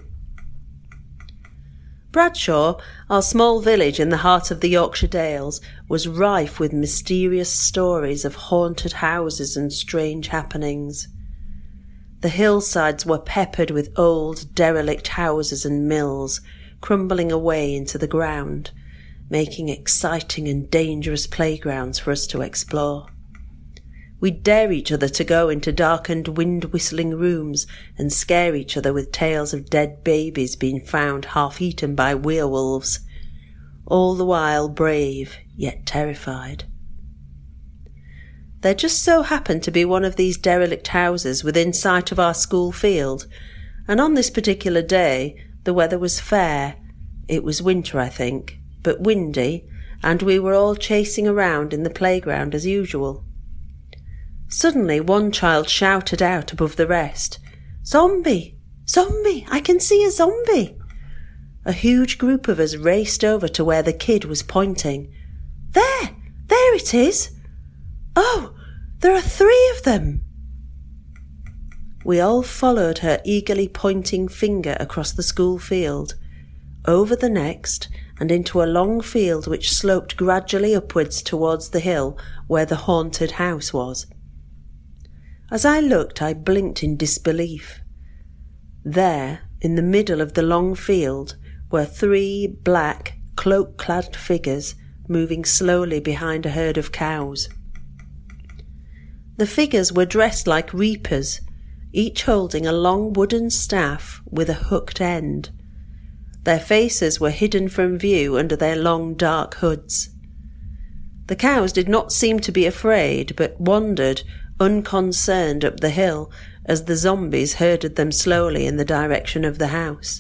Bradshaw, our small village in the heart of the Yorkshire Dales, was rife with mysterious stories of haunted houses and strange happenings. The hillsides were peppered with old, derelict houses and mills, crumbling away into the ground, making exciting and dangerous playgrounds for us to explore. We'd dare each other to go into darkened, wind-whistling rooms and scare each other with tales of dead babies being found half-eaten by werewolves, all the while brave, yet terrified. There just so happened to be one of these derelict houses within sight of our school field, and on this particular day the weather was fair. It was winter, I think, but windy, and we were all chasing around in the playground as usual. Suddenly one child shouted out above the rest, "Zombie! Zombie! I can see a zombie!" A huge group of us raced over to where the kid was pointing. There it is! Oh, there are 3 of them! We all followed her eagerly pointing finger across the school field, over the next, and into a long field which sloped gradually upwards towards the hill where the haunted house was. As I looked, I blinked in disbelief. There, in the middle of the long field, were 3 black, cloak-clad figures moving slowly behind a herd of cows. The figures were dressed like reapers, each holding a long wooden staff with a hooked end. Their faces were hidden from view under their long dark hoods. The cows did not seem to be afraid, but wandered, unconcerned, up the hill as the zombies herded them slowly in the direction of the house.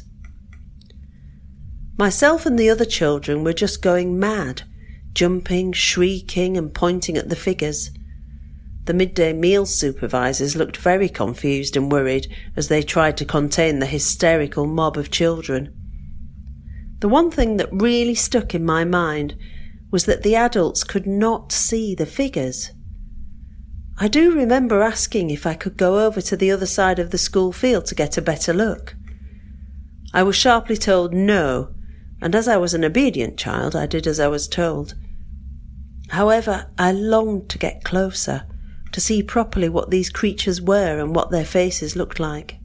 Myself and the other children were just going mad, jumping, shrieking and pointing at the figures. The midday meal supervisors looked very confused and worried as they tried to contain the hysterical mob of children. The one thing that really stuck in my mind was that the adults could not see the figures. I do remember asking if I could go over to the other side of the school field to get a better look. I was sharply told no, and as I was an obedient child, I did as I was told. However, I longed to get closer, to see properly what these creatures were and what their faces looked like.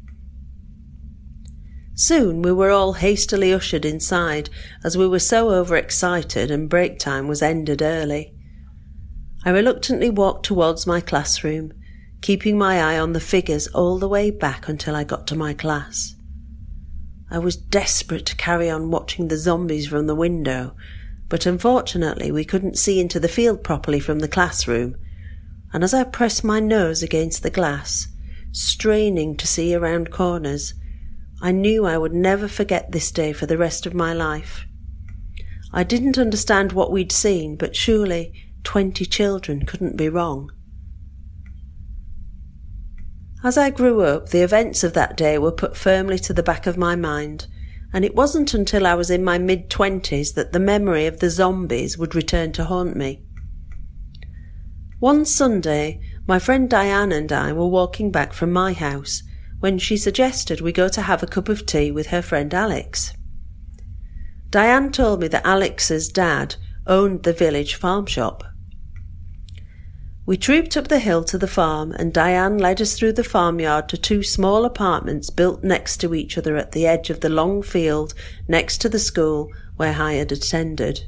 Soon we were all hastily ushered inside, as we were so overexcited and break time was ended early. I reluctantly walked towards my classroom, keeping my eye on the figures all the way back until I got to my class. I was desperate to carry on watching the zombies from the window, but unfortunately we couldn't see into the field properly from the classroom, and as I pressed my nose against the glass, straining to see around corners, I knew I would never forget this day for the rest of my life. I didn't understand what we'd seen, but surely 20 children couldn't be wrong. As I grew up, the events of that day were put firmly to the back of my mind, and it wasn't until I was in my mid-20s that the memory of the zombies would return to haunt me. One Sunday, my friend Diane and I were walking back from my house when she suggested we go to have a cup of tea with her friend Alex. Diane told me that Alex's dad owned the village farm shop. We trooped up the hill to the farm, and Diane led us through the farmyard to 2 small apartments built next to each other at the edge of the long field next to the school where I had attended.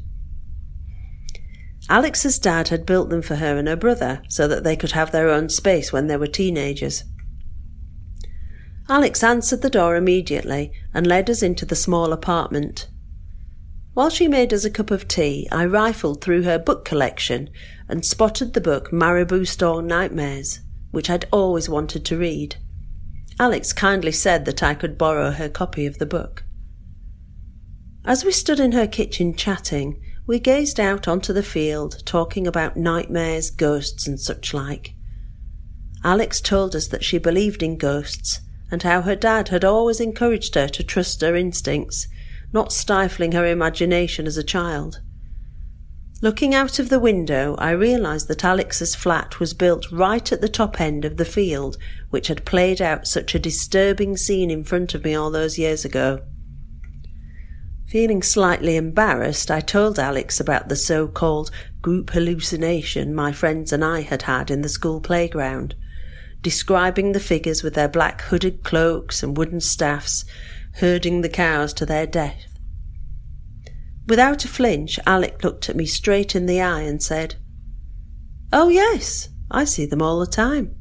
Alex's dad had built them for her and her brother so that they could have their own space when they were teenagers. Alex answered the door immediately and led us into the small apartment. While she made us a cup of tea, I rifled through her book collection and spotted the book Marabou Store Nightmares, which I'd always wanted to read. Alex kindly said that I could borrow her copy of the book. As we stood in her kitchen chatting, we gazed out onto the field, talking about nightmares, ghosts and such like. Alex told us that she believed in ghosts and how her dad had always encouraged her to trust her instincts, not stifling her imagination as a child. Looking out of the window, I realised that Alex's flat was built right at the top end of the field which had played out such a disturbing scene in front of me all those years ago. Feeling slightly embarrassed, I told Alex about the so-called group hallucination my friends and I had had in the school playground, describing the figures with their black hooded cloaks and wooden staffs, herding the cows to their death. Without a flinch, Alec looked at me straight in the eye and said, "Oh yes, I see them all the time."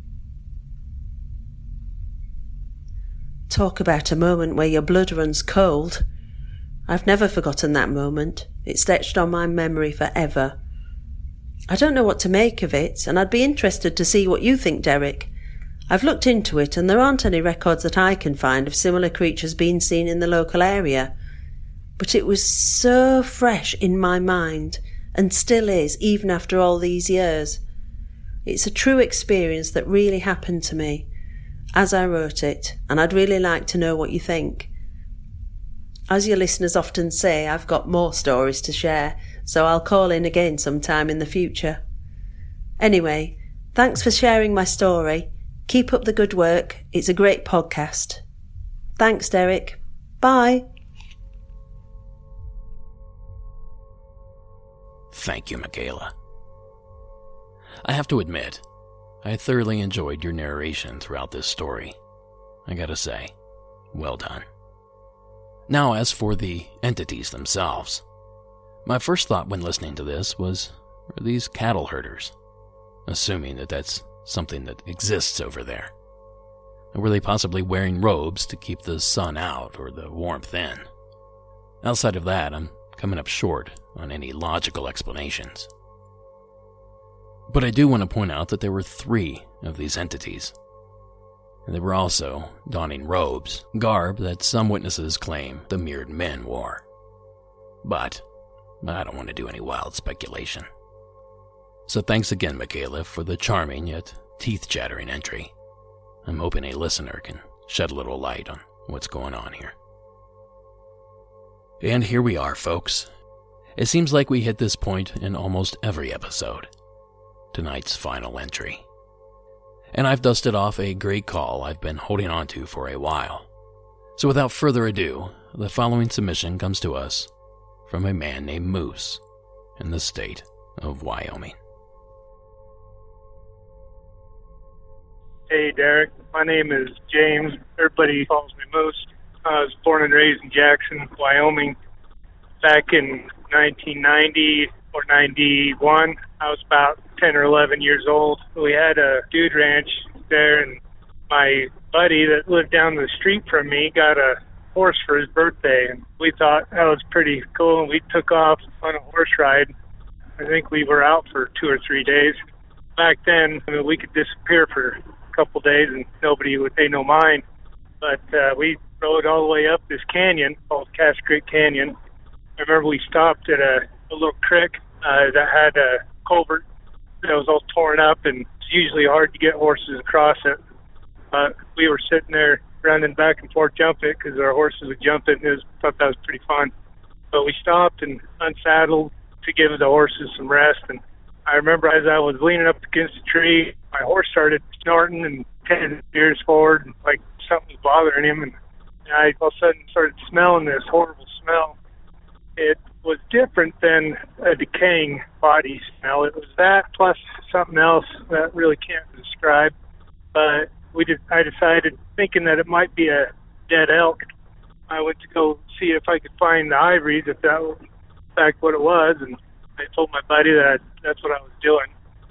Talk about a moment where your blood runs cold. I've never forgotten that moment. It's etched on my memory forever. I don't know what to make of it, and I'd be interested to see what you think, Derek. I've looked into it, and there aren't any records that I can find of similar creatures being seen in the local area. But it was so fresh in my mind, and still is, even after all these years. It's a true experience that really happened to me, as I wrote it, and I'd really like to know what you think. As your listeners often say, I've got more stories to share, so I'll call in again sometime in the future. Anyway, thanks for sharing my story. Keep up the good work. It's a great podcast. Thanks, Derek. Bye. Thank you, Michaela. I have to admit, I thoroughly enjoyed your narration throughout this story. I gotta say, well done. Now, as for the entities themselves, my first thought when listening to this was, are these cattle herders? Assuming that that's something that exists over there. Or were they possibly wearing robes to keep the sun out or the warmth in? Outside of that, I'm coming up short on any logical explanations. But I do want to point out that there were 3 of these entities. And they were also donning robes, garb that some witnesses claim the mirrored men wore. But I don't want to do any wild speculation. So thanks again, Michaela, for the charming yet teeth-chattering entry. I'm hoping a listener can shed a little light on what's going on here. And here we are, folks. It seems like we hit this point in almost every episode. Tonight's final entry. and I've dusted off a great call I've been holding on to for a while. So without further ado, the following submission comes to us from a man named Moose in the state of Wyoming. Hey, Derek. My name is James. Everybody calls me Moose. I was born and raised in Jackson, Wyoming. Back in 1990 or 91, I was about 10 or 11 years old. We had a dude ranch there, and my buddy that lived down the street from me got a horse for his birthday, and we thought that was pretty cool, and we took off on a horse ride. I think we were out for 2 or 3 days. Back then, we could disappear for a couple days and nobody would pay no mind. But we rode all the way up this canyon called Cass Creek Canyon. I remember we stopped at a little creek that had a culvert that was all torn up, and it's usually hard to get horses across it. But we were sitting there running back and forth, jumping it because our horses would jump it, and thought that was pretty fun. But we stopped and unsaddled to give the horses some rest, and I remember as I was leaning up against a tree, my horse started snorting and tended his ears forward, like something was bothering him, and I all of a sudden started smelling this horrible smell. It was different than a decaying body smell. It was that plus something else that really can't describe. But I decided, thinking that it might be a dead elk, I went to go see if I could find the ivories, if that was in fact what it was, and I told my buddy that that's what I was doing.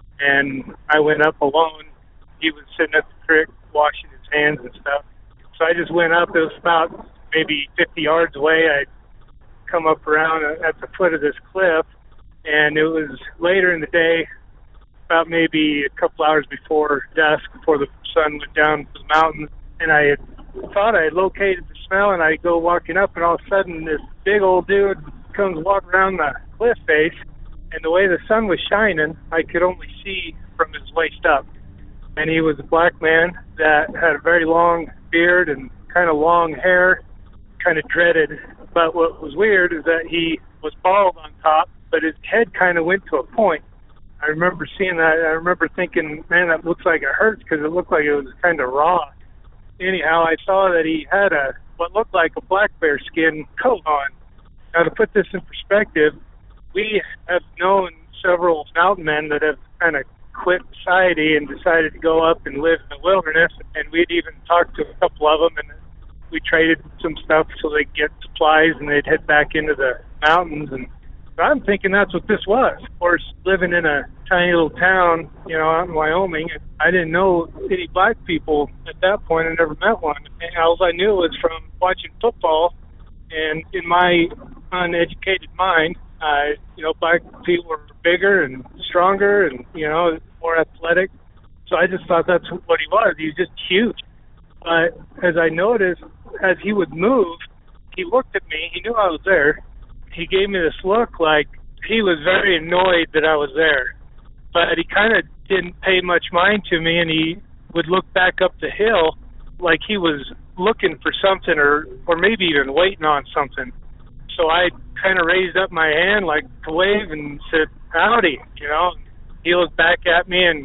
And I went up alone. He was sitting at the creek washing his hands and stuff. So I just went up. It was about maybe 50 yards away. I'd come up around at the foot of this cliff, and it was later in the day, about maybe a couple hours before dusk, before the sun went down the mountain, and I had thought I had located the smell, and I go walking up, and all of a sudden this big old dude comes walking around the cliff face, and the way the sun was shining, I could only see from his waist up. And he was a black man that had a very long beard and kind of long hair, kind of dreaded. But what was weird is that he was bald on top, but his head kind of went to a point. I remember seeing that. I remember thinking, man, that looks like it hurts, because it looked like it was kind of raw. Anyhow, I saw that he had what looked like a black bear skin coat on. Now, to put this in perspective, we have known several mountain men that have kind of quit society and decided to go up and live in the wilderness, and we'd even talked to a couple of them, and we traded some stuff so they'd get supplies and they'd head back into the mountains. And I'm thinking that's what this was. Of course, living in a tiny little town, out in Wyoming, I didn't know any black people at that point. I never met one. And all I knew was from watching football, and in my uneducated mind, black people were bigger and stronger and, more athletic. So I just thought that's what he was. He was just huge. But as I noticed, as he would move, he looked at me. He knew I was there. He gave me this look like he was very annoyed that I was there. But he kind of didn't pay much mind to me, and he would look back up the hill like he was looking for something or maybe even waiting on something. So I kind of raised up my hand like to wave and said, howdy, He looked back at me and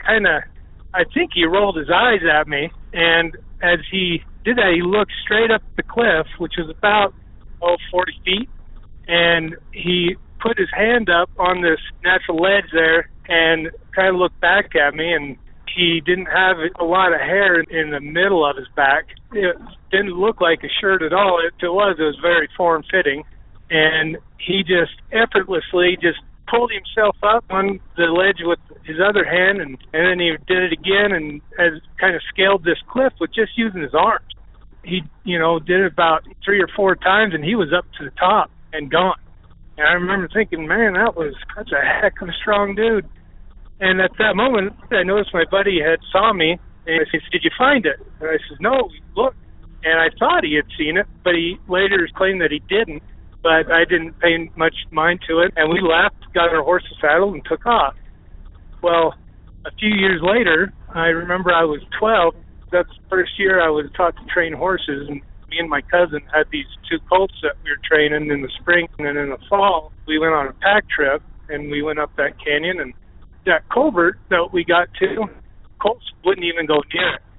I think he rolled his eyes at me. And as he did that, he looked straight up the cliff, which was about, 40 feet. And he put his hand up on this natural ledge there and kind of looked back at me, and he didn't have a lot of hair in the middle of his back. It didn't look like a shirt at all. It was very form-fitting. And he just effortlessly just pulled himself up on the ledge with his other hand, and then he did it again and has kind of scaled this cliff with just using his arms. He, did it about 3 or 4 times, and he was up to the top and gone. And I remember thinking, man, that's a heck of a strong dude. And at that moment, I noticed my buddy had saw me, and he said, did you find it? And I said, no, look. And I thought he had seen it, but he later claimed that he didn't. But I didn't pay much mind to it, and we left, got our horses saddled, and took off. Well, a few years later, I remember I was 12. That's the first year I was taught to train horses, and me and my cousin had these 2 colts that we were training in the spring, and then in the fall, we went on a pack trip, and we went up that canyon, and that culvert that we got to, Colts wouldn't even go near it.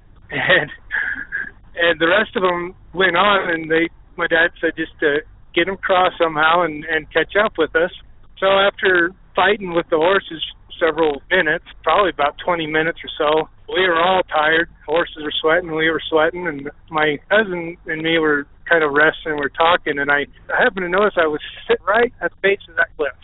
And the rest of them went on, and my dad said just to get them across somehow and catch up with us. So after fighting with the horses several minutes, probably about 20 minutes or so, we were all tired. Horses were sweating, we were sweating, and my cousin and me were kind of resting, we're talking, and I happened to notice I was sitting right at the base of that cliff.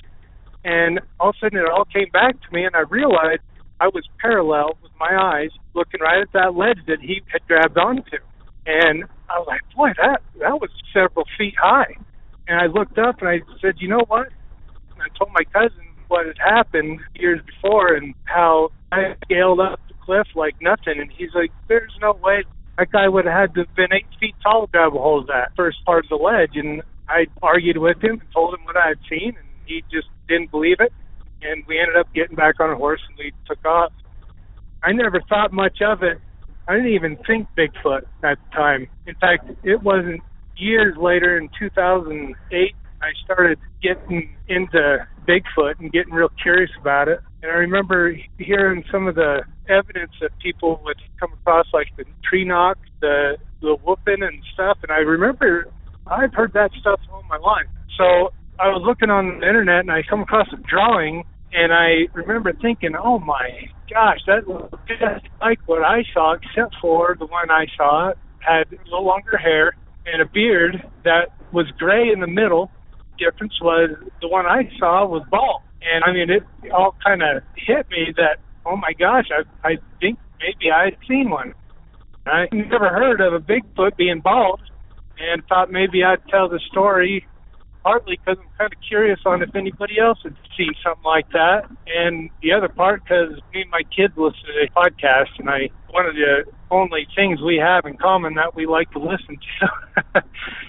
And all of a sudden it all came back to me, and I realized I was parallel with my eyes looking right at that ledge that he had grabbed onto. And I was like, boy, that was several feet high. And I looked up and I said, you know what? And I told my cousin what had happened years before and how I scaled up the cliff like nothing. And he's like, there's no way. That guy would have had to have been 8 feet tall to grab a hold of that first part of the ledge. And I argued with him and told him what I had seen, and he just didn't believe it. And we ended up getting back on a horse and we took off. I never thought much of it. I didn't even think Bigfoot at the time. In fact, it wasn't years later in 2008 I started getting into Bigfoot and getting real curious about it. And I remember hearing some of the evidence that people would come across, like the tree knock, the whooping and stuff. And I remember I've heard that stuff all my life. So I was looking on the internet and I come across a drawing, and I remember thinking, oh my gosh, that was just like what I saw, except for the one I saw had a little longer hair and a beard that was gray in the middle. The difference was the one I saw was bald. And I mean, it all kind of hit me that, oh my gosh, I think maybe I had seen one. I never heard of a Bigfoot being bald, and thought maybe I'd tell the story partly because I'm kind of curious on if anybody else had seen something like that, and the other part because me and my kids listen to the podcast, and one of the only things we have in common that we like to listen to.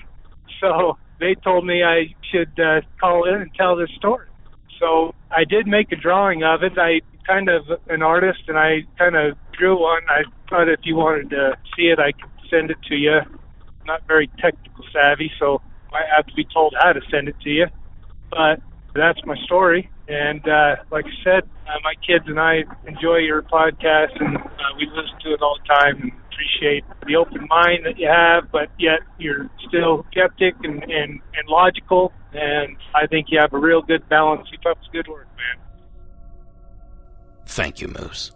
So they told me I should call in and tell this story. So I did make a drawing of it. I kind of an artist, and I kind of drew one. I thought if you wanted to see it, I could send it to you. I'm not very technical savvy, so I have to be told how to send it to you. But that's my story. And like I said, my kids and I enjoy your podcast, and we listen to it all the time and appreciate the open mind that you have, but yet you're still skeptic and logical. And I think you have a real good balance. Keep up the good work, man. Thank you, Moose.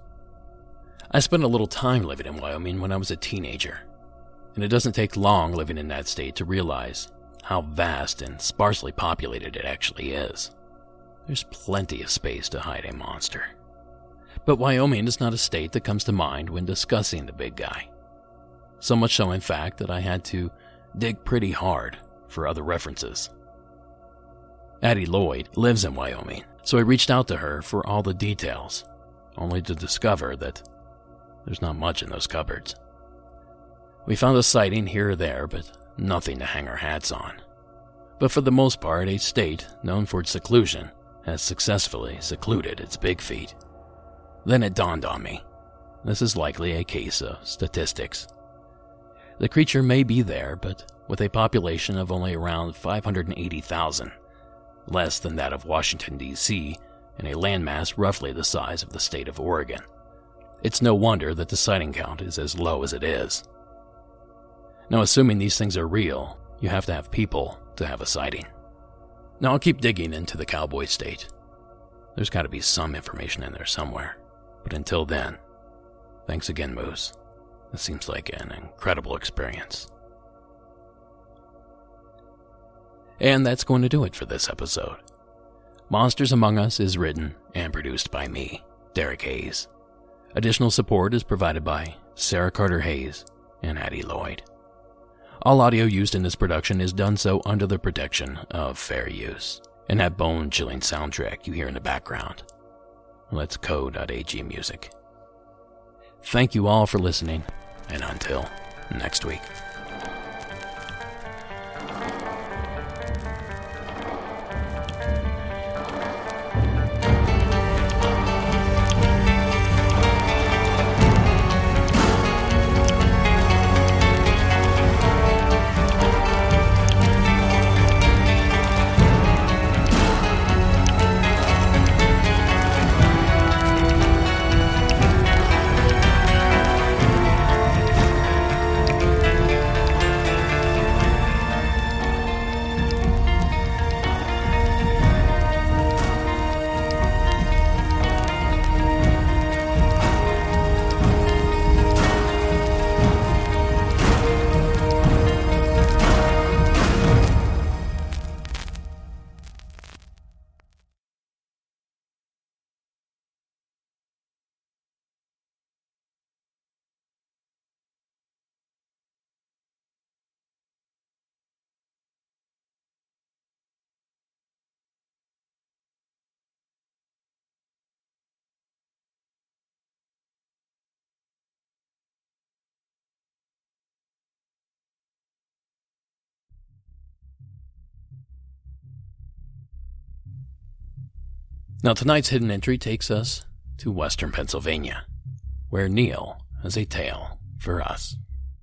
I spent a little time living in Wyoming when I was a teenager, and it doesn't take long living in that state to realize how vast and sparsely populated it actually is. There's plenty of space to hide a monster. But Wyoming is not a state that comes to mind when discussing the big guy. So much so, in fact, that I had to dig pretty hard for other references. Addie Lloyd lives in Wyoming, so I reached out to her for all the details, only to discover that there's not much in those cupboards. We found a sighting here or there, but nothing to hang our hats on. But for the most part, a state known for its seclusion has successfully secluded its big feet. Then it dawned on me, this is likely a case of statistics. The creature may be there, but with a population of only around 580,000, less than that of Washington, D.C., and a landmass roughly the size of the state of Oregon. It's no wonder that the sighting count is as low as it is. Now, assuming these things are real, you have to have people to have a sighting. Now, I'll keep digging into the cowboy state. There's got to be some information in there somewhere. But until then, thanks again, Moose. This seems like an incredible experience. And that's going to do it for this episode. Monsters Among Us is written and produced by me, Derek Hayes. Additional support is provided by Sarah Carter Hayes and Addie Lloyd. All audio used in this production is done so under the protection of fair use, and that bone-chilling soundtrack you hear in the background. Let's Code.ag music. Thank you all for listening, and until next week. Now tonight's hidden entry takes us to western Pennsylvania, where Neil has a tale for us.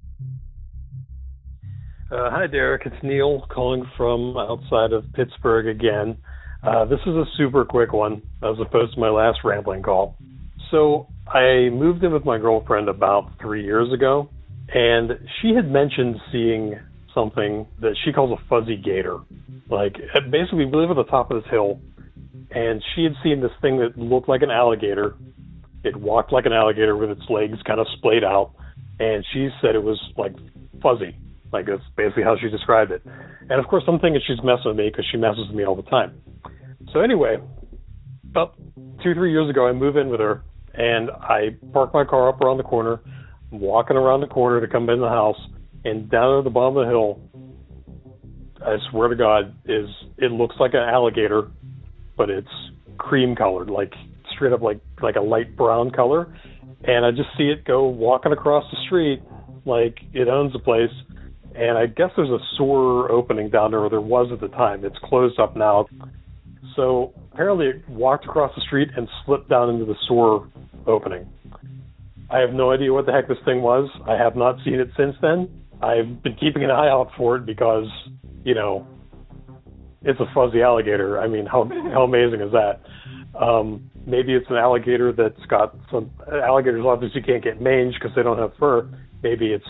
Hi, Derek. It's Neil calling from outside of Pittsburgh again. This is a super quick one, as opposed to my last rambling call. So I moved in with my girlfriend about 3 years ago, and she had mentioned seeing something that she calls a fuzzy gator. Like, basically, we live at the top of this hill, and she had seen this thing that looked like an alligator. It walked like an alligator with its legs kind of splayed out, and she said it was, like, fuzzy. Like, that's basically how she described it. And, of course, I'm thinking she's messing with me because she messes with me all the time. So anyway, about 2-3 years ago, I move in with her, and I park my car up around the corner. I'm walking around the corner to come in the house, and down at the bottom of the hill, I swear to God, it looks like an alligator, but it's cream colored, like straight up like a light brown color. And I just see it go walking across the street like it owns the place. And I guess there's a sewer opening down there, or there was at the time. It's closed up now. So apparently it walked across the street and slipped down into the sewer opening. I have no idea what the heck this thing was. I have not seen it since then. I've been keeping an eye out for it because, you know, it's a fuzzy alligator. I mean, how amazing is that? Maybe it's an alligator that's got some... Alligators obviously can't get mange because they don't have fur. Maybe its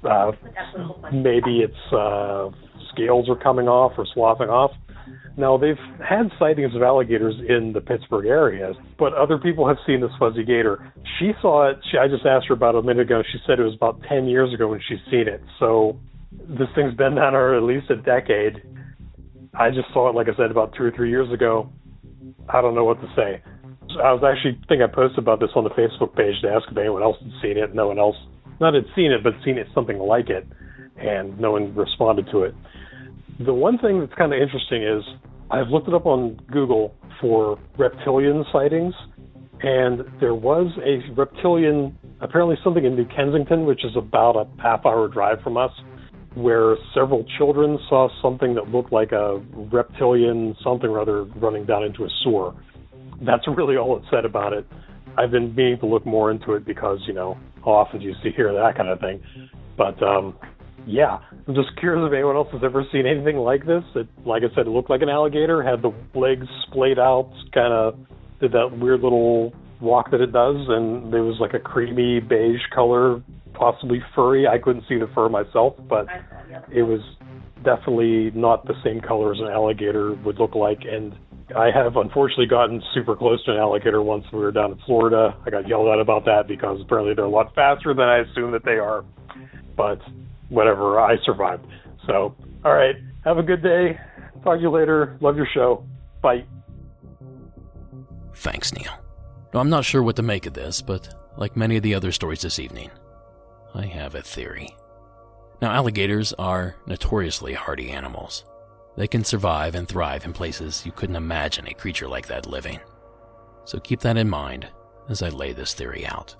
scales are coming off or sloughing off. Now, they've had sightings of alligators in the Pittsburgh area, but other people have seen this fuzzy gator. She saw it. I just asked her about it a minute ago. She said it was about 10 years ago when she's seen it. So this thing's been down there at least a decade. I just saw it, like I said, about 2 or 3 years ago. I don't know what to say. I was actually thinking I posted about this on the Facebook page to ask if anyone else had seen it. No one else, not had seen it, but seen it, something like it, and no one responded to it. The one thing that's kind of interesting is I've looked it up on Google for reptilian sightings, and there was a reptilian, apparently something in New Kensington, which is about a half-hour drive from us, where several children saw something that looked like a reptilian something or other running down into a sewer. That's really all it said about it. I've been meaning to look more into it because, you know, how often do you hear that kind of thing? But, yeah, I'm just curious if anyone else has ever seen anything like this. It, like I said, it looked like an alligator, had the legs splayed out, kind of did that weird little walk that it does, and there was like a creamy beige color, possibly furry. I couldn't see the fur myself, but it was definitely not the same color as an alligator would look like. And I have unfortunately gotten super close to an alligator once we were down in Florida. I got yelled at about that because apparently they're a lot faster than I assume that they are. But whatever, I survived. So, all right, have a good day. Talk to you later. Love your show. Bye. Thanks, Neil. Now, I'm not sure what to make of this, but like many of the other stories this evening, I have a theory. Now, alligators are notoriously hardy animals. They can survive and thrive in places you couldn't imagine a creature like that living. So keep that in mind as I lay this theory out.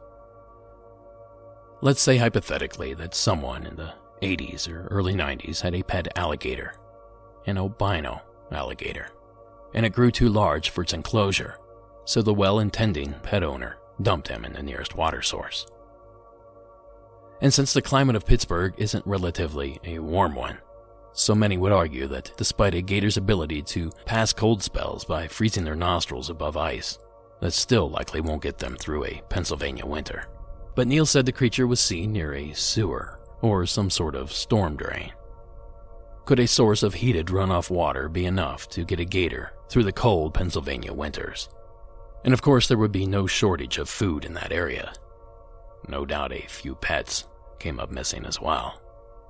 Let's say hypothetically that someone in the 80s or early 90s had a pet alligator, an albino alligator, and it grew too large for its enclosure, so the well-intending pet owner dumped him in the nearest water source. And since the climate of Pittsburgh isn't relatively a warm one, so many would argue that despite a gator's ability to pass cold spells by freezing their nostrils above ice, that still likely won't get them through a Pennsylvania winter. But Neil said the creature was seen near a sewer or some sort of storm drain. Could a source of heated runoff water be enough to get a gator through the cold Pennsylvania winters? And of course there would be no shortage of food in that area. No doubt a few pets came up missing as well.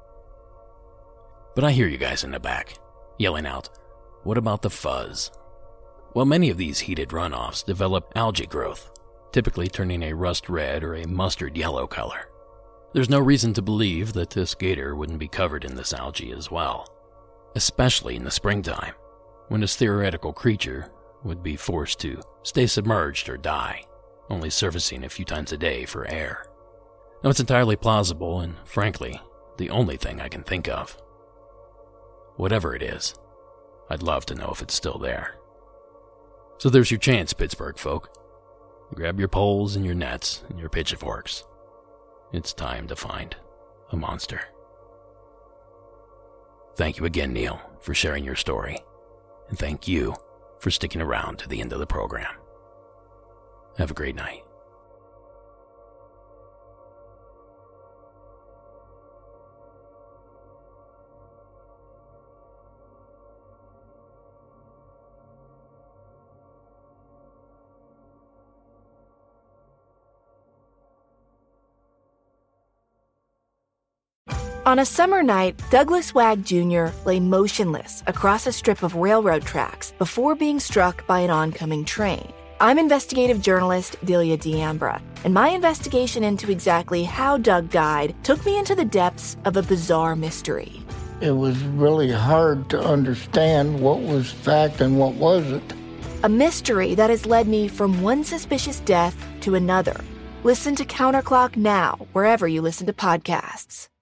But I hear you guys in the back, yelling out, what about the fuzz? Well, many of these heated runoffs develop algae growth, typically turning a rust red or a mustard yellow color. There's no reason to believe that this gator wouldn't be covered in this algae as well, especially in the springtime, when this theoretical creature would be forced to stay submerged or die, only surfacing a few times a day for air. Now, it's entirely plausible and, frankly, the only thing I can think of. Whatever it is, I'd love to know if it's still there. So there's your chance, Pittsburgh folk. Grab your poles and your nets and your pitchforks. It's time to find a monster. Thank you again, Neil, for sharing your story. And thank you for sticking around to the end of the program. Have a great night. On a summer night, Douglas Wag Jr. lay motionless across a strip of railroad tracks before being struck by an oncoming train. I'm investigative journalist Delia D'Ambra, and my investigation into exactly how Doug died took me into the depths of a bizarre mystery. It was really hard to understand what was fact and what wasn't. A mystery that has led me from one suspicious death to another. Listen to Counterclock now, wherever you listen to podcasts.